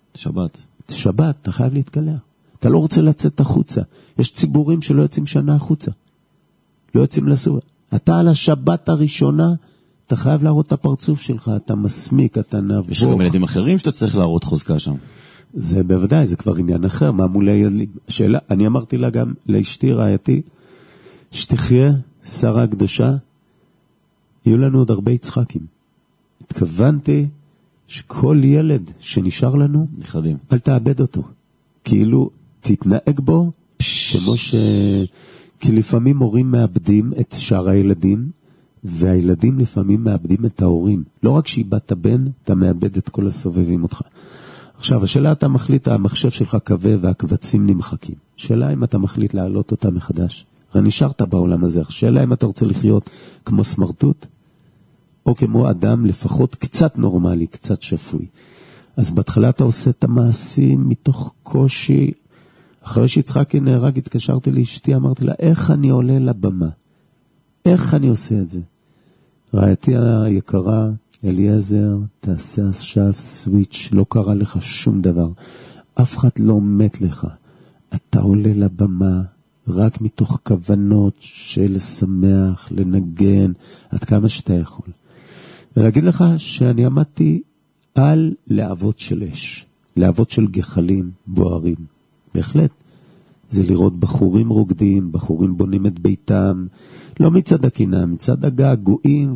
שבת, אתה חייב להתקלח. אתה לא רוצה לצאת החוצה. יש ציבורים שלא יוצאים שנה החוצה. לא יוצאים לסור. אתה על השבת הראשונה, אתה חייב להראות את הפרצוף שלך, אתה מסמיק, אתה נבוך. יש גם ילדים אחרים שאתה צריך להראות חוזקה שם. זה בוודאי, זה כבר עניין אחר, מה מול הילדים. השאלה, אני אמרתי לה גם, לאשתי רעייתי, שתחיה, שרה הקדושה, יהיו לנו עוד הרבה יצחקים. התכוונתי שכל ילד שנשאר לנו, נכדים. אל תאבד אותו. כאילו, תתנהג בו, כמו כי לפעמים הורים מאבדים את שאר הילדים, והילדים לפעמים מאבדים את ההורים. לא רק שאיבדת בן, אתה מאבד את כל הסובבים אותך. עכשיו, השאלה אתה מחליט, המחשב שלך כבה והקבצים נמחקים. שאלה אם אתה מחליט להעלות אותה מחדש. הרי נשארת בעולם הזה. שאלה אם אתה רוצה לחיות כמו סמרטוט, או כמו אדם לפחות קצת נורמלי, קצת שפוי. אז בהתחלה אתה עושה את המעשים מתוך קושי. אחרי שיצחקי נהרג, התקשרתי לאשתי, אמרתי לה, איך אני עולה לבמה? איך אני עושה את זה? רעייתי היקרה, אליעזר, תעשה עכשיו סוויץ', לא קרה לך שום דבר. אף אחד לא מת לך. אתה עולה לבמה רק מתוך כוונות של לשמח, לנגן, עד כמה שאתה יכול. ולהגיד לך שאני עמדתי על להבות של אש, להבות של גחלים בוערים. בהחלט. זה לראות בחורים רוקדים, בחורים בונים את ביתם, לא מצד הקינה, מצד הגעגועים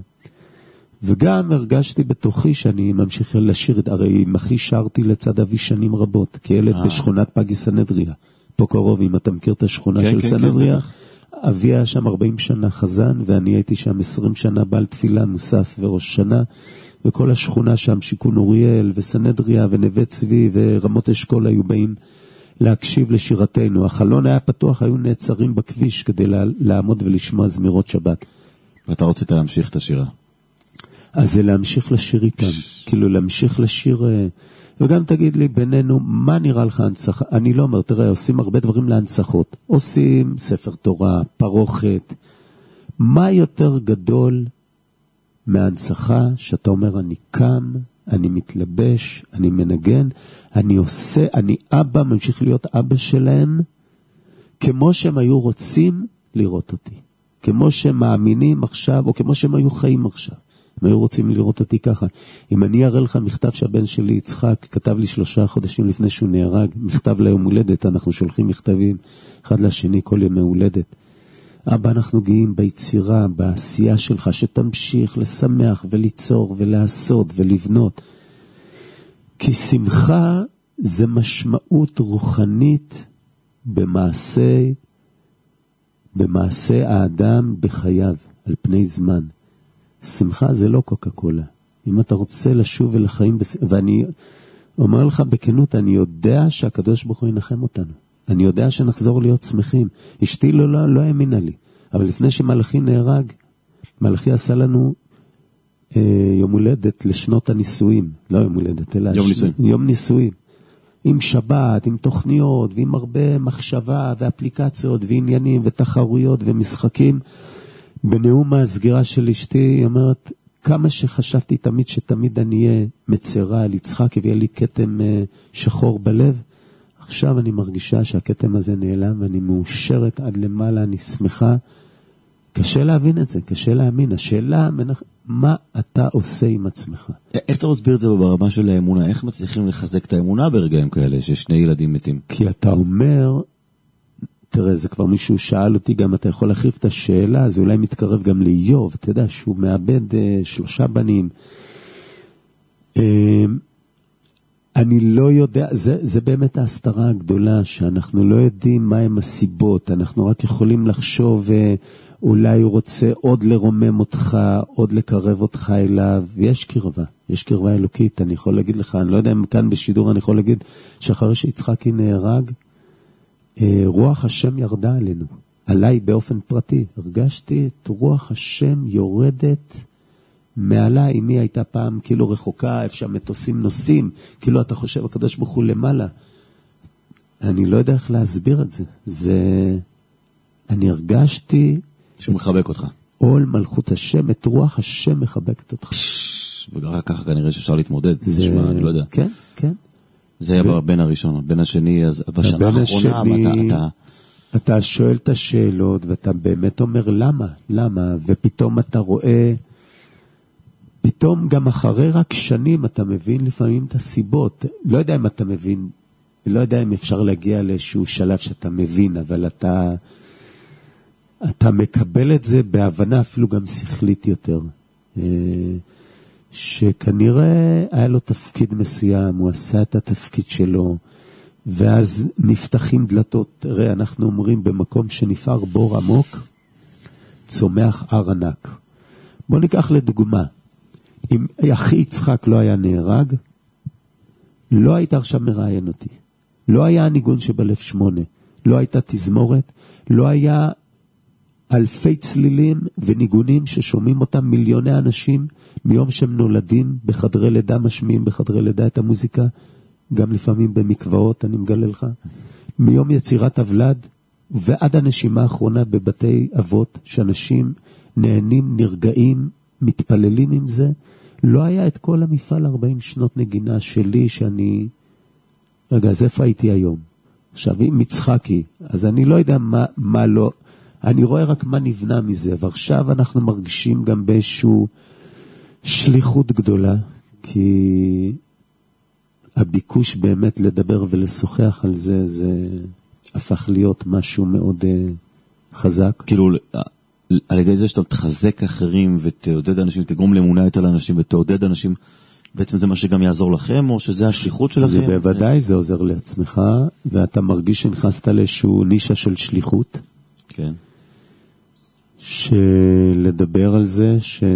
וגם הרגשתי בתוכי שאני ממשיך לשיר, הרי עם אחי שרתי לצד אבי שנים רבות, כילד בשכונת פגי סנהדריה, פה קרוב, אם אתה מכיר את השכונה של סנהדריה, אבי היה שם 40 שנה חזן, ואני הייתי שם 20 שנה בעל תפילה, מוסף וראש שנה, וכל השכונה שם, שיכון אוריאל וסנהדריה ונווה צבי ורמות אשכול היו באים להקשיב לשירתנו. החלון היה פתוח, היו נעצרים בכביש כדי לעמוד ולשמוע זמירות שבת. ואתה רצית להמשיך את השירה? אז זה להמשיך לשיר איתם, כאילו להמשיך לשיר, וגם תגיד לי בינינו, מה נראה לך הנצחה? אני לא אומר, תראה, עושים הרבה דברים להנצחות, עושים ספר תורה, פרוכת, מה יותר גדול מההנצחה שאתה אומר, אני קם, אני מתלבש, אני מנגן, אני עושה, אני אבא, ממשיך להיות אבא שלהם, כמו שהם היו רוצים לראות אותי, כמו שהם מאמינים עכשיו, או כמו שהם היו חיים עכשיו. הם היו רוצים לראות אותי ככה. אם אני אראה לך מכתב שהבן שלי יצחק כתב לי 3 חודשים לפני שהוא נהרג, מכתב ליום הולדת, אנחנו שולחים מכתבים אחד לשני כל ימי הולדת. אבא, אנחנו גאים ביצירה, בעשייה שלך, שתמשיך לשמח וליצור ולעשות ולבנות. כי שמחה זה משמעות רוחנית במעשה האדם בחייו, על פני זמן. שמחה זה לא קוקה קולה. אם אתה רוצה לשוב ולחיים, ואני אומר לך בכנות, אני יודע שהקדוש ברוך הוא ינחם אותנו. אני יודע שנחזור להיות שמחים. אשתי לא האמינה לי. אבל לפני שמלאכי נהרג, מלאכי עשה לנו יום הולדת לשנות הנישואים. לא יום הולדת, אלא יום נישואים. עם שבת, עם תוכניות, ועם הרבה מחשבה ואפליקציות ועניינים ותחרויות ומשחקים. בנאום הסגירה של אשתי, היא אומרת, כמה שחשבתי תמיד שתמיד אני אהיה מצרה על יצחק, הביא לי כתם שחור בלב, עכשיו אני מרגישה שהכתם הזה נעלם, ואני מאושרת עד למעלה, אני שמחה. קשה להבין את זה, קשה להאמין. השאלה, מה אתה עושה עם עצמך? איך אתה מסביר את זה ברמה של האמונה? איך מצליחים לחזק את האמונה ברגעים כאלה, ששני ילדים מתים? כי אתה אומר, תראה, זה כבר מישהו שאל אותי, גם אתה יכול להחריף את השאלה, זה אולי מתקרב גם לאיוב, אתה יודע שהוא מאבד 3 בנים. אני לא יודע, זה באמת ההסתרה הגדולה, שאנחנו לא יודעים מה הם הסיבות, אנחנו רק יכולים לחשוב, אולי הוא רוצה עוד לרומם אותך, עוד לקרב אותך אליו, ויש קרבה, יש קרבה אלוקית, אני יכול להגיד לך, אני לא יודע אם כאן בשידור אני יכול להגיד, שאחרי שיצחקי נהרג, רוח השם ירדה עלינו, עליי באופן פרטי, הרגשתי את רוח השם יורדת מעלה, אמי הייתה פעם כאילו רחוקה, איפה שהמטוסים נוסעים, כאילו אתה חושב הקדוש ברוך הוא למעלה. אני לא יודע איך להסביר את זה. אני הרגשתי שהוא מחבק אותך. עול מלכות השם, את רוח השם מחבקת אותך. ורק ככה כנראה שאפשר להתמודד. אני לא יודע. כן, כן. זה היה בבין הראשון, הבן השני, אז בשנה האחרונה אתה שואל את השאלות ואתה באמת אומר למה, ופתאום אתה רואה, פתאום גם אחרי רק שנים אתה מבין לפעמים את הסיבות. לא יודע אם אתה מבין, לא יודע אם אפשר להגיע לאיזשהו שלב שאתה מבין, אבל אתה מקבל את זה בהבנה אפילו גם שכלית יותר. שכנראה היה לו תפקיד מסוים, הוא עשה את התפקיד שלו, ואז נפתחים דלתות. תראה, אנחנו אומרים במקום שנפער בור עמוק, צומח הר ענק. בוא ניקח לדוגמה, אם אחי יצחק לא היה נהרג, לא היית עכשיו מראיין אותי. לא היה הניגון שבלב 8, לא הייתה תזמורת, לא היה אלפי צלילים וניגונים ששומעים אותם מיליוני אנשים מיום שהם נולדים בחדרי לידה, משמיעים בחדרי לידה את המוזיקה, גם לפעמים במקוואות, אני מגלה לך, מיום יצירת הוולד ועד הנשימה האחרונה בבתי אבות, שאנשים נהנים, נרגעים, מתפללים עם זה. לא היה את כל המפעל 40 שנות נגינה שלי, שאני, רגע, אז איפה הייתי היום? עכשיו, עם יצחקי, אז אני לא יודע מה לא, אני רואה רק מה נבנה מזה, ועכשיו אנחנו מרגישים גם באיזשהו שליחות גדולה, כי הביקוש באמת לדבר ולשוחח על זה, זה הפך להיות משהו מאוד חזק. כאילו, על ידי זה שאתה תחזק אחרים ותעודד אנשים, תגרום לאמונה יותר לאנשים ותעודד אנשים, בעצם זה מה שגם יעזור לכם, או שזה השליחות שלכם? זה בוודאי, זה עוזר לעצמך, ואתה מרגיש שנכנסת לאיזשהו נישה של שליחות. כן. שלדבר על זה,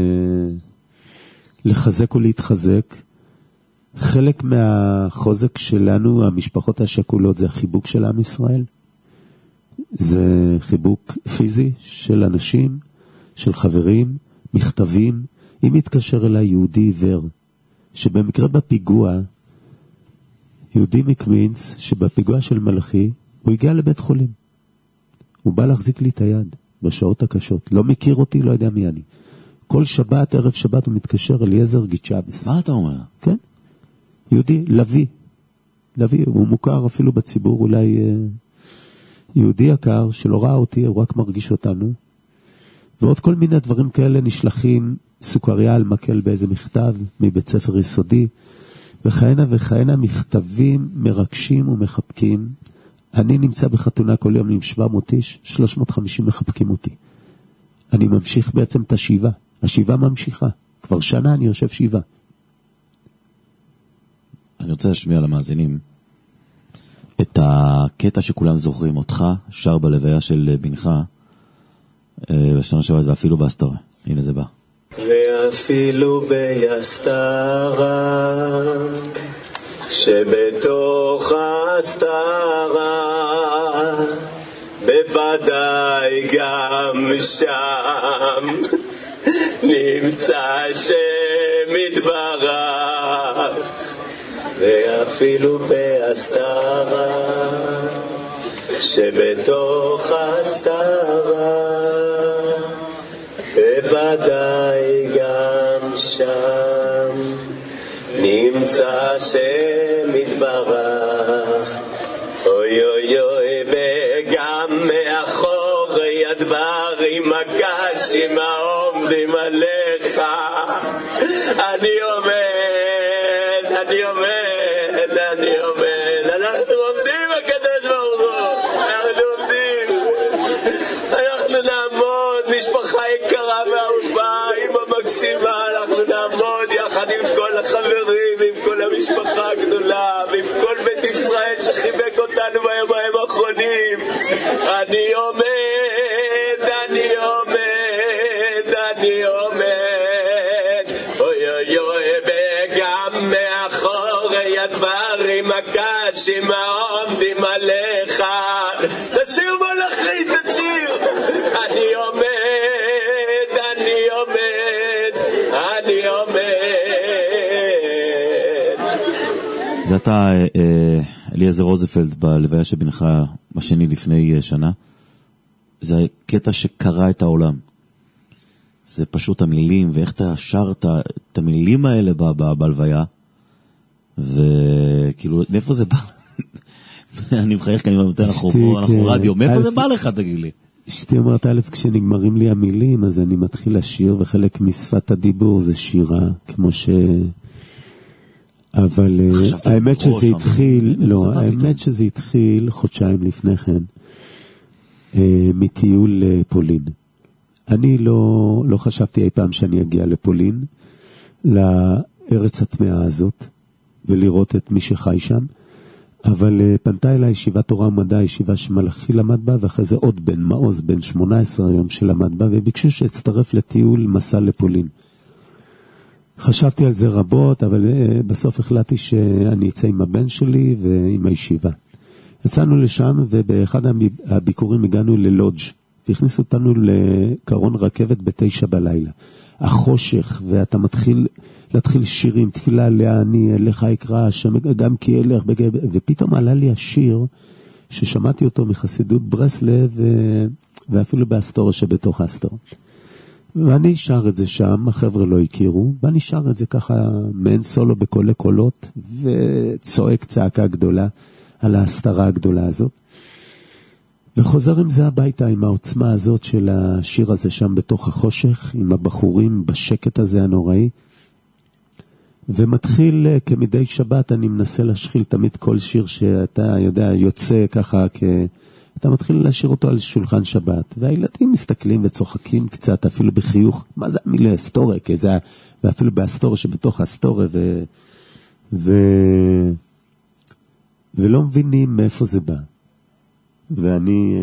לחזק ולהתחזק. חלק מהחוזק שלנו, המשפחות השכולות, זה החיבוק של עם ישראל. זה חיבוק פיזי של אנשים, של חברים, מכתבים. אם יתקשר אליי יהודי עיוור, שבמקרה בפיגוע, יהודי מקמינץ, שבפיגוע של מלאכי, הוא הגיע לבית חולים. הוא בא להחזיק לי את היד בשעות הקשות. לא מכיר אותי, לא יודע מי אני. כל שבת, ערב שבת, הוא מתקשר אליעזר גיצ'אבס. מה אתה אומר? כן. יהודי, לוי. הוא מוכר אפילו בציבור, אולי יהודי יקר, שלא ראה אותי, הוא רק מרגיש אותנו. ועוד כל מיני דברים כאלה נשלחים, סוכריה על מקל באיזה מכתב, מבית ספר יסודי, וכהנה מכתבים מרגשים ומחבקים. אני נמצא בחתונה כל יום עם 700 איש, 350 מחבקים אותי. אני ממשיך בעצם את השיבה. השיבה ממשיכה. כבר שנה אני יושב שיבה. אני רוצה להשמיע למאזינים את הקטע שכולם זוכרים אותך, שר בלוויה של בנך, בשנה שבת ואפילו בהסתרה. הנה זה בא. ואפילו בהסתרה, שבתוך ההסתרה, בוודאי גם שם נמצא שם יתברך. ואפילו בהסתרה, שבתוך ההסתרה, בוודאי גם שם נמצא שם יתברך, אוי אוי אוי, וגם מאחור הדברים הקשים העומדים עליך, אני עומד, אנחנו עומדים הקדוש ברוך הוא, אנחנו עומדים, אנחנו נעמוד, משפחה יקרה ואהובה, אמא מקסימה, אנחנו נעמוד יחד עם כל החברים, עם כל המשפחה הגדולה, ועם כל בית ישראל שחיבק אותנו ביומיים האחרונים. אני עומד, אוי אוי אוי, וגם מאחורי הדברים הקשים העומדים עליך, תשיר מלאכי, תשיר. אני עומד. זה אתה, אליעזר רוזנפלד, בלוויה של בנך השני לפני שנה. זה קטע שקרא את העולם. זה פשוט המילים, ואיך אתה שרת את המילים האלה בלוויה, וכאילו, מאיפה זה בא? אני מחייך כי אני נותן אנחנו רדיו, מאיפה זה בא לך, תגיד לי? אשתי אומרת, א', כשנגמרים לי המילים, אז אני מתחיל לשיר, וחלק משפת הדיבור זה שירה, כמו ש... אבל האמת שזה התחיל, לא, האמת שזה התחיל חודשיים לפני כן, מטיול לפולין. אני לא חשבתי אי פעם שאני אגיע לפולין, לארץ התמאה הזאת, ולראות את מי שחי שם, אבל פנתה אליי ישיבת תורה ומדע, ישיבה שמלאכי למד בה, ואחרי זה עוד בן מעוז, בן 18 היום שלמד בה, וביקשו שהצטרף לטיול מסע לפולין. חשבתי על זה רבות, אבל בסוף החלטתי שאני אצא עם הבן שלי ועם הישיבה. יצאנו לשם, ובאחד הביקורים הגענו ללודג' והכניסו אותנו לקרון רכבת ב9 בלילה. החושך, ואתה להתחיל שירים, תפילה לעני, אליך אקרא, גם כי אלך, ופתאום עלה לי השיר, ששמעתי אותו מחסידות ברסלב, ואפילו באסטוריה שבתוך האסטוריה. ואני שר את זה שם, החבר'ה לא הכירו, ואני שר את זה ככה, מעין סולו בקולי קולות, וצועק צעקה גדולה, על ההסתרה הגדולה הזאת. וחוזר עם זה הביתה, עם העוצמה הזאת של השיר הזה שם בתוך החושך, עם הבחורים בשקט הזה הנוראי, ומתחיל כמדי שבת, אני מנסה להשחיל תמיד כל שיר שאתה יודע, יוצא ככה, אתה מתחיל להשאיר אותו על שולחן שבת, והילדים מסתכלים וצוחקים קצת, אפילו בחיוך, מה זה המילה אסטוריה, ואפילו באסטוריה שבתוך האסטוריה, ולא מבינים מאיפה זה בא. ואני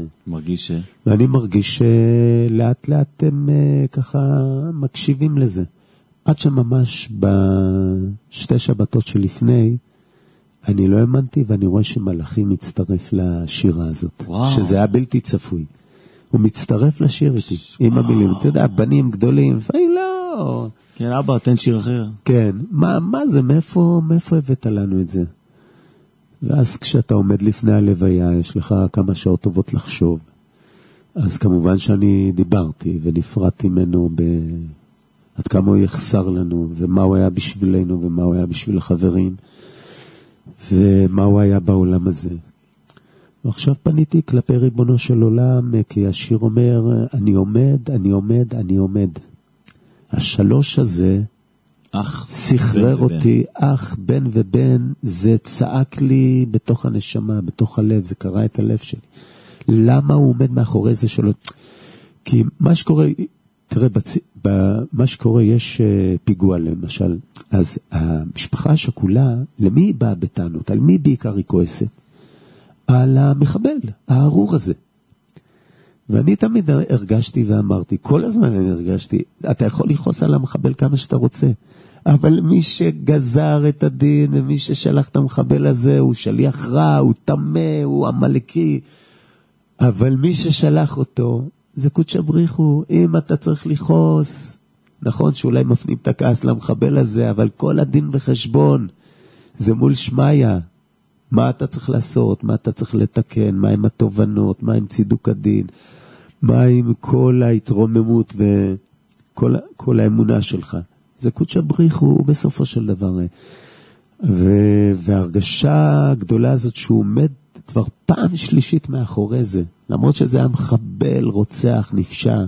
מרגיש לאט לאט הם ככה מקשיבים לזה. עד שממש בשתי שבתות שלפני, אני לא האמנתי, ואני רואה שמלאכי מצטרף לשירה הזאת. וואו. שזה היה בלתי צפוי. הוא מצטרף לשיר איתי, עם המילים. אתה יודע, בנים גדולים, לא. כן, אבא, תן שיר אחר. כן, מה זה, מאיפה הבאת לנו את זה? ואז כשאתה עומד לפני הלוויה, יש לך כמה שעות טובות לחשוב. אז כמובן שאני דיברתי, ונפרדתי ממנו עד כמה הוא יחסר לנו, ומה הוא היה בשבילנו, ומה הוא היה בשביל החברים. ומה הוא היה בעולם הזה. ועכשיו פניתי כלפי ריבונו של עולם, כי השיר אומר, אני עומד. השלוש הזה, סחרר אותי, אח, בן ובן, זה צעק לי בתוך הנשמה, בתוך הלב, זה קרא את הלב שלי. למה הוא עומד מאחורי זה שלו? כי מה שקורה, תראה, מה שקורה יש פיגוע למשל, אז המשפחה השכולה, למי היא באה בטענות? על מי בעיקר היא כועסת? על המחבל, הארור הזה. ואני תמיד הרגשתי ואמרתי, כל הזמן אני הרגשתי, אתה יכול לכעוס על המחבל כמה שאתה רוצה, אבל מי שגזר את הדין, ומי ששלח את המחבל הזה, הוא שליח רע, הוא תמה, הוא המלאקי, אבל מי ששלח אותו, זה קודש בריחו. אם אתה צריך לכעוס, נכון שאולי מפנים את הכעס למחבל הזה, אבל כל הדין וחשבון, זה מול שמיה. מה אתה צריך לעשות, מה אתה צריך לתקן, מה עם התובנות, מה עם צידוק הדין, מה עם כל ההתרוממות וכל האמונה שלך. זה קודש הבריך הוא בסופו של דבר. וההרגשה הגדולה הזאת שהוא עומד כבר פעם שלישית מאחורי זה, למרות שזה היה מחבל, רוצח, נפשע,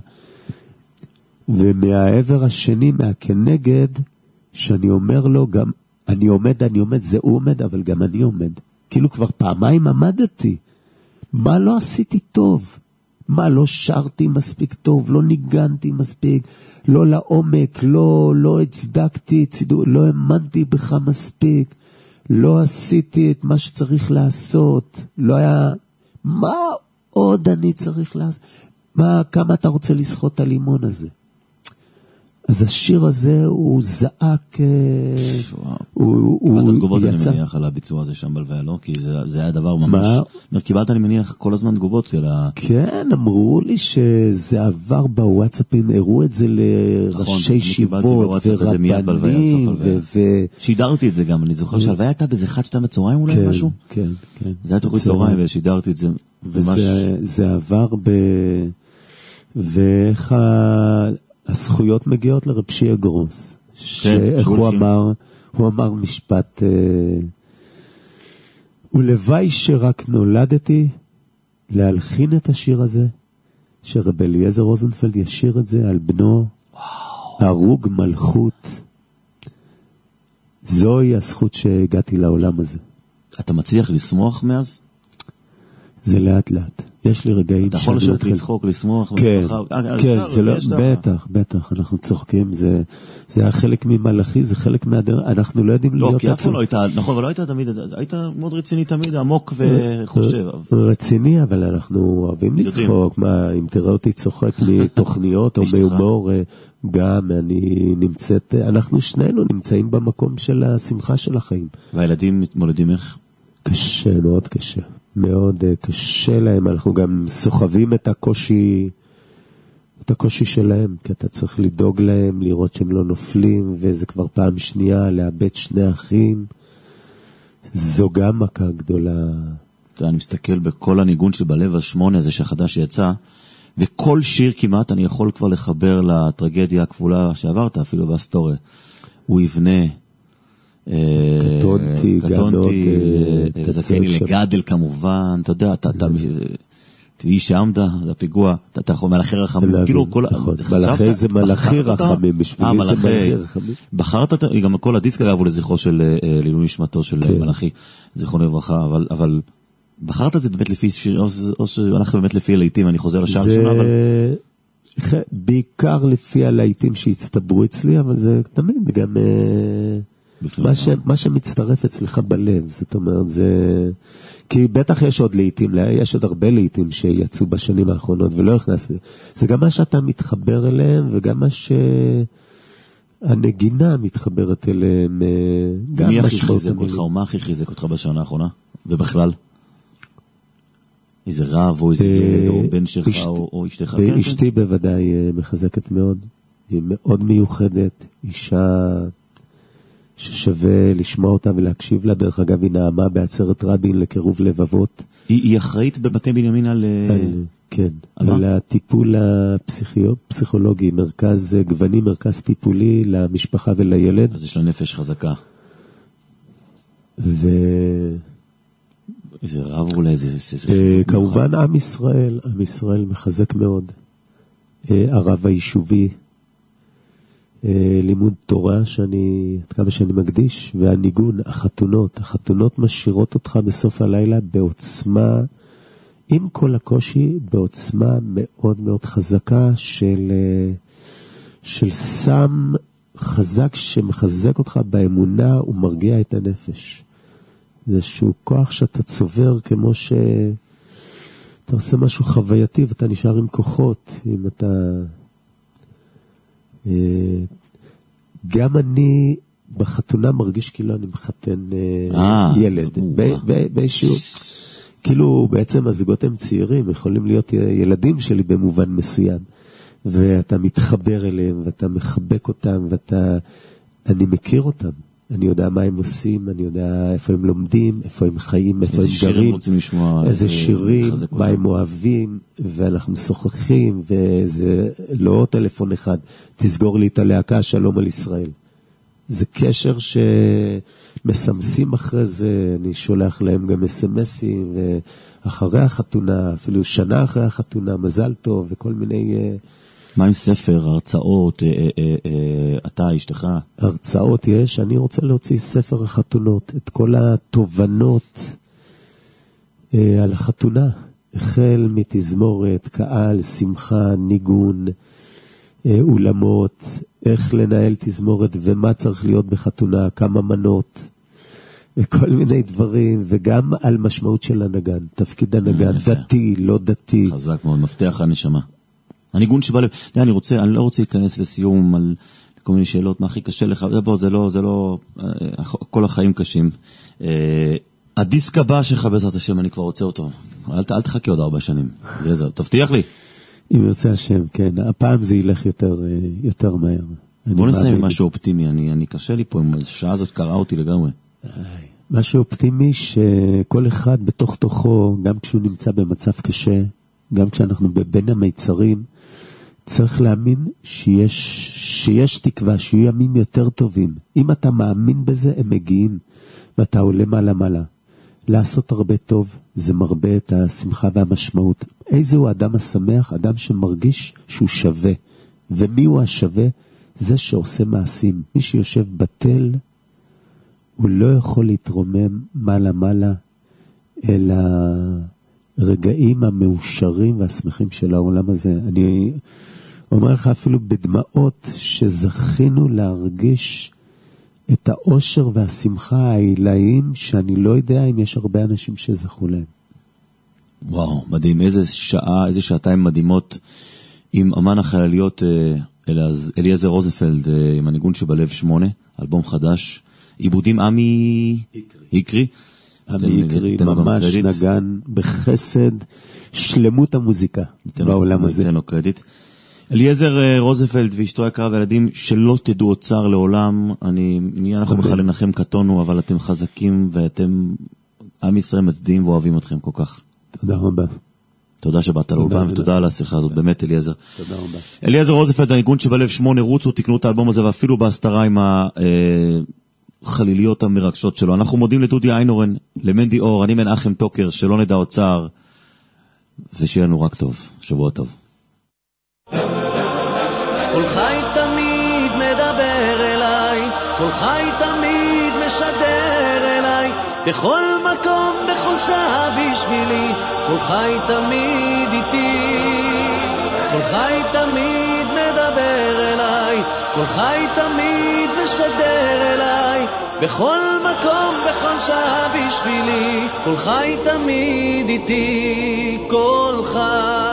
ומהעבר השני, מהכנגד, שאני אומר לו גם, אני עומד, זה הוא עומד, אבל גם אני עומד. כאילו כבר פעמיים עמדתי. מה לא עשיתי טוב? מה לא שרתי מספיק טוב? לא ניגנתי מספיק? לא לעומק? לא הצדקתי? לא האמנתי בך מספיק? לא עשיתי את מה שצריך לעשות? לא היה... מה עוד אני צריך לעשות? כמה אתה רוצה לסחוט את הלימון הזה? אז השיר הזה הוא זעק, קיבלת תגובות אני מניח על הביצוע הזה שם בלוויה, לא? כי זה היה דבר ממש... קיבלת אני מניח כל הזמן תגובות על ה... כן, אמרו לי שזה עבר בוואטסאפים, הראו את זה לראשי ישיבות ורבנים. שידרתי את זה גם, אני זוכר שהלוויה הייתה באיזה 1-2 בצהריים אולי משהו? כן, כן. זה היה תוכנית צהריים ושידרתי את זה. וזה עבר ואיך הזכויות מגיעות לרב שיה גרוס, שאיך הוא אמר משפט, ולוואי שרק נולדתי להלחין את השיר הזה, שרב אליעזר רוזנפלד ישיר את זה על בנו, הרוג מלכות. זוהי הזכות שהגעתי לעולם הזה. אתה מצליח לשמוח מאז? זה לאט לאט. יש לי רגעים... אתה יכול לשבת לצחוק, לשמוח? כן, כן, בטח, אנחנו צוחקים, זה היה חלק ממלאכי, זה חלק מהדרך, אנחנו לא יודעים להיות... לא, כי אף פעם לא היית, נכון, אבל לא היית תמיד, היית מאוד רציני תמיד, עמוק וחושב. רציני, אבל אנחנו אוהבים לצחוק, מה, אם תראה אותי צוחק מתוכניות או מהומור, גם אני נמצאת, אנחנו שנינו נמצאים במקום של השמחה של החיים. והילדים מתמודדים איך? קשה, מאוד קשה. מאוד קשה להם, אנחנו גם סוחבים את הקושי שלהם, כי אתה צריך לדאוג להם, לראות שהם לא נופלים, וזה כבר פעם שנייה, לאבד שני אחים, זו גם מכה גדולה. אני מסתכל בכל הניגון שבלב השמונה הזה שהחדש שיצא, וכל שיר כמעט אני יכול כבר לחבר לטרגדיה הכפולה שעברת, אפילו באסטוריה. הוא יבנה, קטונתי, וזכני לגדל כמובן, אתה יודע, אתה איש העמדה, זה הפיגוע, אתה יכול מלאכי רחמים, כאילו כל... מלאכי זה מלאכי רחמים, בשבילי זה מלאכי רחמים. בחרת, גם כל הדיסק אגב הוא לזכרו של לעילוי נשמתו של מלאכי, זכרונו לברכה, אבל בחרת את זה באמת לפי שיר, או שהלכת באמת לפי הלהיטים, אני חוזר לשער ראשונה, אבל... בעיקר לפי הלהיטים שהצטברו אצלי, אבל זה תמיד גם... מה שמצטרף אצלך בלב, זאת אומרת, כי בטח יש עוד לעיתים, יש עוד הרבה לעיתים שיצאו בשנים האחרונות ולא הכנסתי. זה גם מה שאתה מתחבר אליהם, וגם מה שהנגינה מתחברת אליהם. מי הכי חיזק אותך, או מה הכי חיזק אותך בשנה האחרונה? ובכלל? איזה רב, או איזה ילד, או בן שלך, או אשתך? אשתי בוודאי מחזקת מאוד. היא מאוד מיוחדת, אישה... ששווה לשמוע אותה ולהקשיב לה. דרך אגב, היא נעמה בעצרת רבין לקירוב לבבות. היא אחראית בבתי בנימין על... כן, על הטיפול הפסיכולוגי, מרכז גווני, מרכז טיפולי למשפחה ולילד. אז יש לה נפש חזקה. איזה רב אולי, איזה... כמובן עם ישראל מחזק מאוד. הרב היישובי, לימוד תורה עד כמה שאני מקדיש, והניגון, החתונות משאירות אותך בסוף הלילה בעוצמה, עם כל הקושי, בעוצמה מאוד מאוד חזקה של סם חזק שמחזק אותך באמונה ומרגיע את הנפש. זה איזשהו כוח שאתה צובר כמו שאתה עושה משהו חווייתי ואתה נשאר עם כוחות, אם אתה... גם אני בחתונה מרגיש כאילו אני מחתן ילד באיזשהו, כאילו בעצם הזוגות הם צעירים, יכולים להיות ילדים שלי במובן מסוים, ואתה מתחבר אליהם ואתה מחבק אותם, אני מכיר אותם, אני יודע מה הם עושים, אני יודע איפה הם לומדים, איפה הם חיים, איפה הם גרים, איזה שירים, מה הם אוהבים, ואנחנו משוחחים, וזה לא טלפון אחד, תסגור לי את הלהקה, שלום על ישראל. זה קשר שמסמסים אחרי זה, אני שולח להם גם אס-אמסים, ואחרי החתונה, אפילו שנה אחרי החתונה, מזל טוב, וכל מיני... מה עם ספר, הרצאות, אתה, אשתך? הרצאות יש, אני רוצה להוציא ספר החתונות, את כל התובנות על החתונה, החל מתזמורת, קהל, שמחה, ניגון, אולמות, איך לנהל תזמורת ומה צריך להיות בחתונה, כמה מנות, וכל מיני דברים, וגם על משמעות של הנגן, תפקיד הנגן, דתי, לא דתי. חזק מאוד, מפתח הנשמה. הניגון שבא לב, אני לא רוצה להיכנס לסיום על כל מיני שאלות, מה הכי קשה לך, זה לא, כל החיים קשים. הדיסק הבא שלך בעזרת השם, אני כבר רוצה אותו. אל תחכה עוד 4 שנים. תבטיח לי. אם ירצה השם, כן. הפעם זה ילך יותר מהר. בוא נסיים עם משהו אופטימי. אני קשה לי פה, השעה הזאת קראה אותי לגמרי. משהו אופטימי שכל אחד בתוך תוכו, גם כשהוא נמצא במצב קשה, גם כשאנחנו בין המיצרים, צריך להאמין שיש תקווה, שיהיו ימים יותר טובים. אם אתה מאמין בזה, הם מגיעים, ואתה עולה מעלה. לעשות הרבה טוב, זה מרבה את השמחה והמשמעות. איזהו אדם השמח? אדם שמרגיש שהוא שווה. ומי הוא השווה? זה שעושה מעשים. מי שיושב בתל, הוא לא יכול להתרומם מעלה, אלא רגעים המאושרים והשמחים של העולם הזה. אני אומר לך אפילו בדמעות שזכינו להרגיש את האושר והשמחה העילאיים, שאני לא יודע אם יש הרבה אנשים שזכו להם. וואו, מדהים. איזה שעתיים מדהימות עם אמן החלליות אליעזר רוזנפלד, עם הניגון שבלב 8, אלבום חדש, עיבודים עמי יקרי. עמי יקרי ממש נגן בחסד שלמות המוזיקה בעולם הזה. ניתן לו קרדיט. אליעזר רוזנפלד ואשתו יקרה וילדים, שלא תדעו עוד צער לעולם. אנחנו בכלל לנחם קטונו, אבל אתם חזקים ואתם עם ישראל מצדיעים ואוהבים אתכם כל כך. תודה רבה. תודה שבאת לאולפן, ותודה על השיחה הזאת, באמת אליעזר. תודה רבה. אליעזר רוזנפלד, הניגון שבלב 8, רוצו, תקנו את האלבום הזה, ואפילו בהסתרה עם החליליות המרגשות שלו. אנחנו מודים לדודי איינורן, למנדי אור, אני מנחם טוקר, שלא נדע עוד צער, ושיהיה לנו רק טוב. שבוע טוב. כל חי תמיד מדבר אליי, כל חי תמיד משדר אליי, בכל מקום, בכל שעה בשבילי, כל חי תמיד איתי, כל חי תמיד מדבר אליי, כל חי תמיד משדר אליי, בכל מקום, בכל שעה בשבילי, כל חי תמיד איתי, כל חי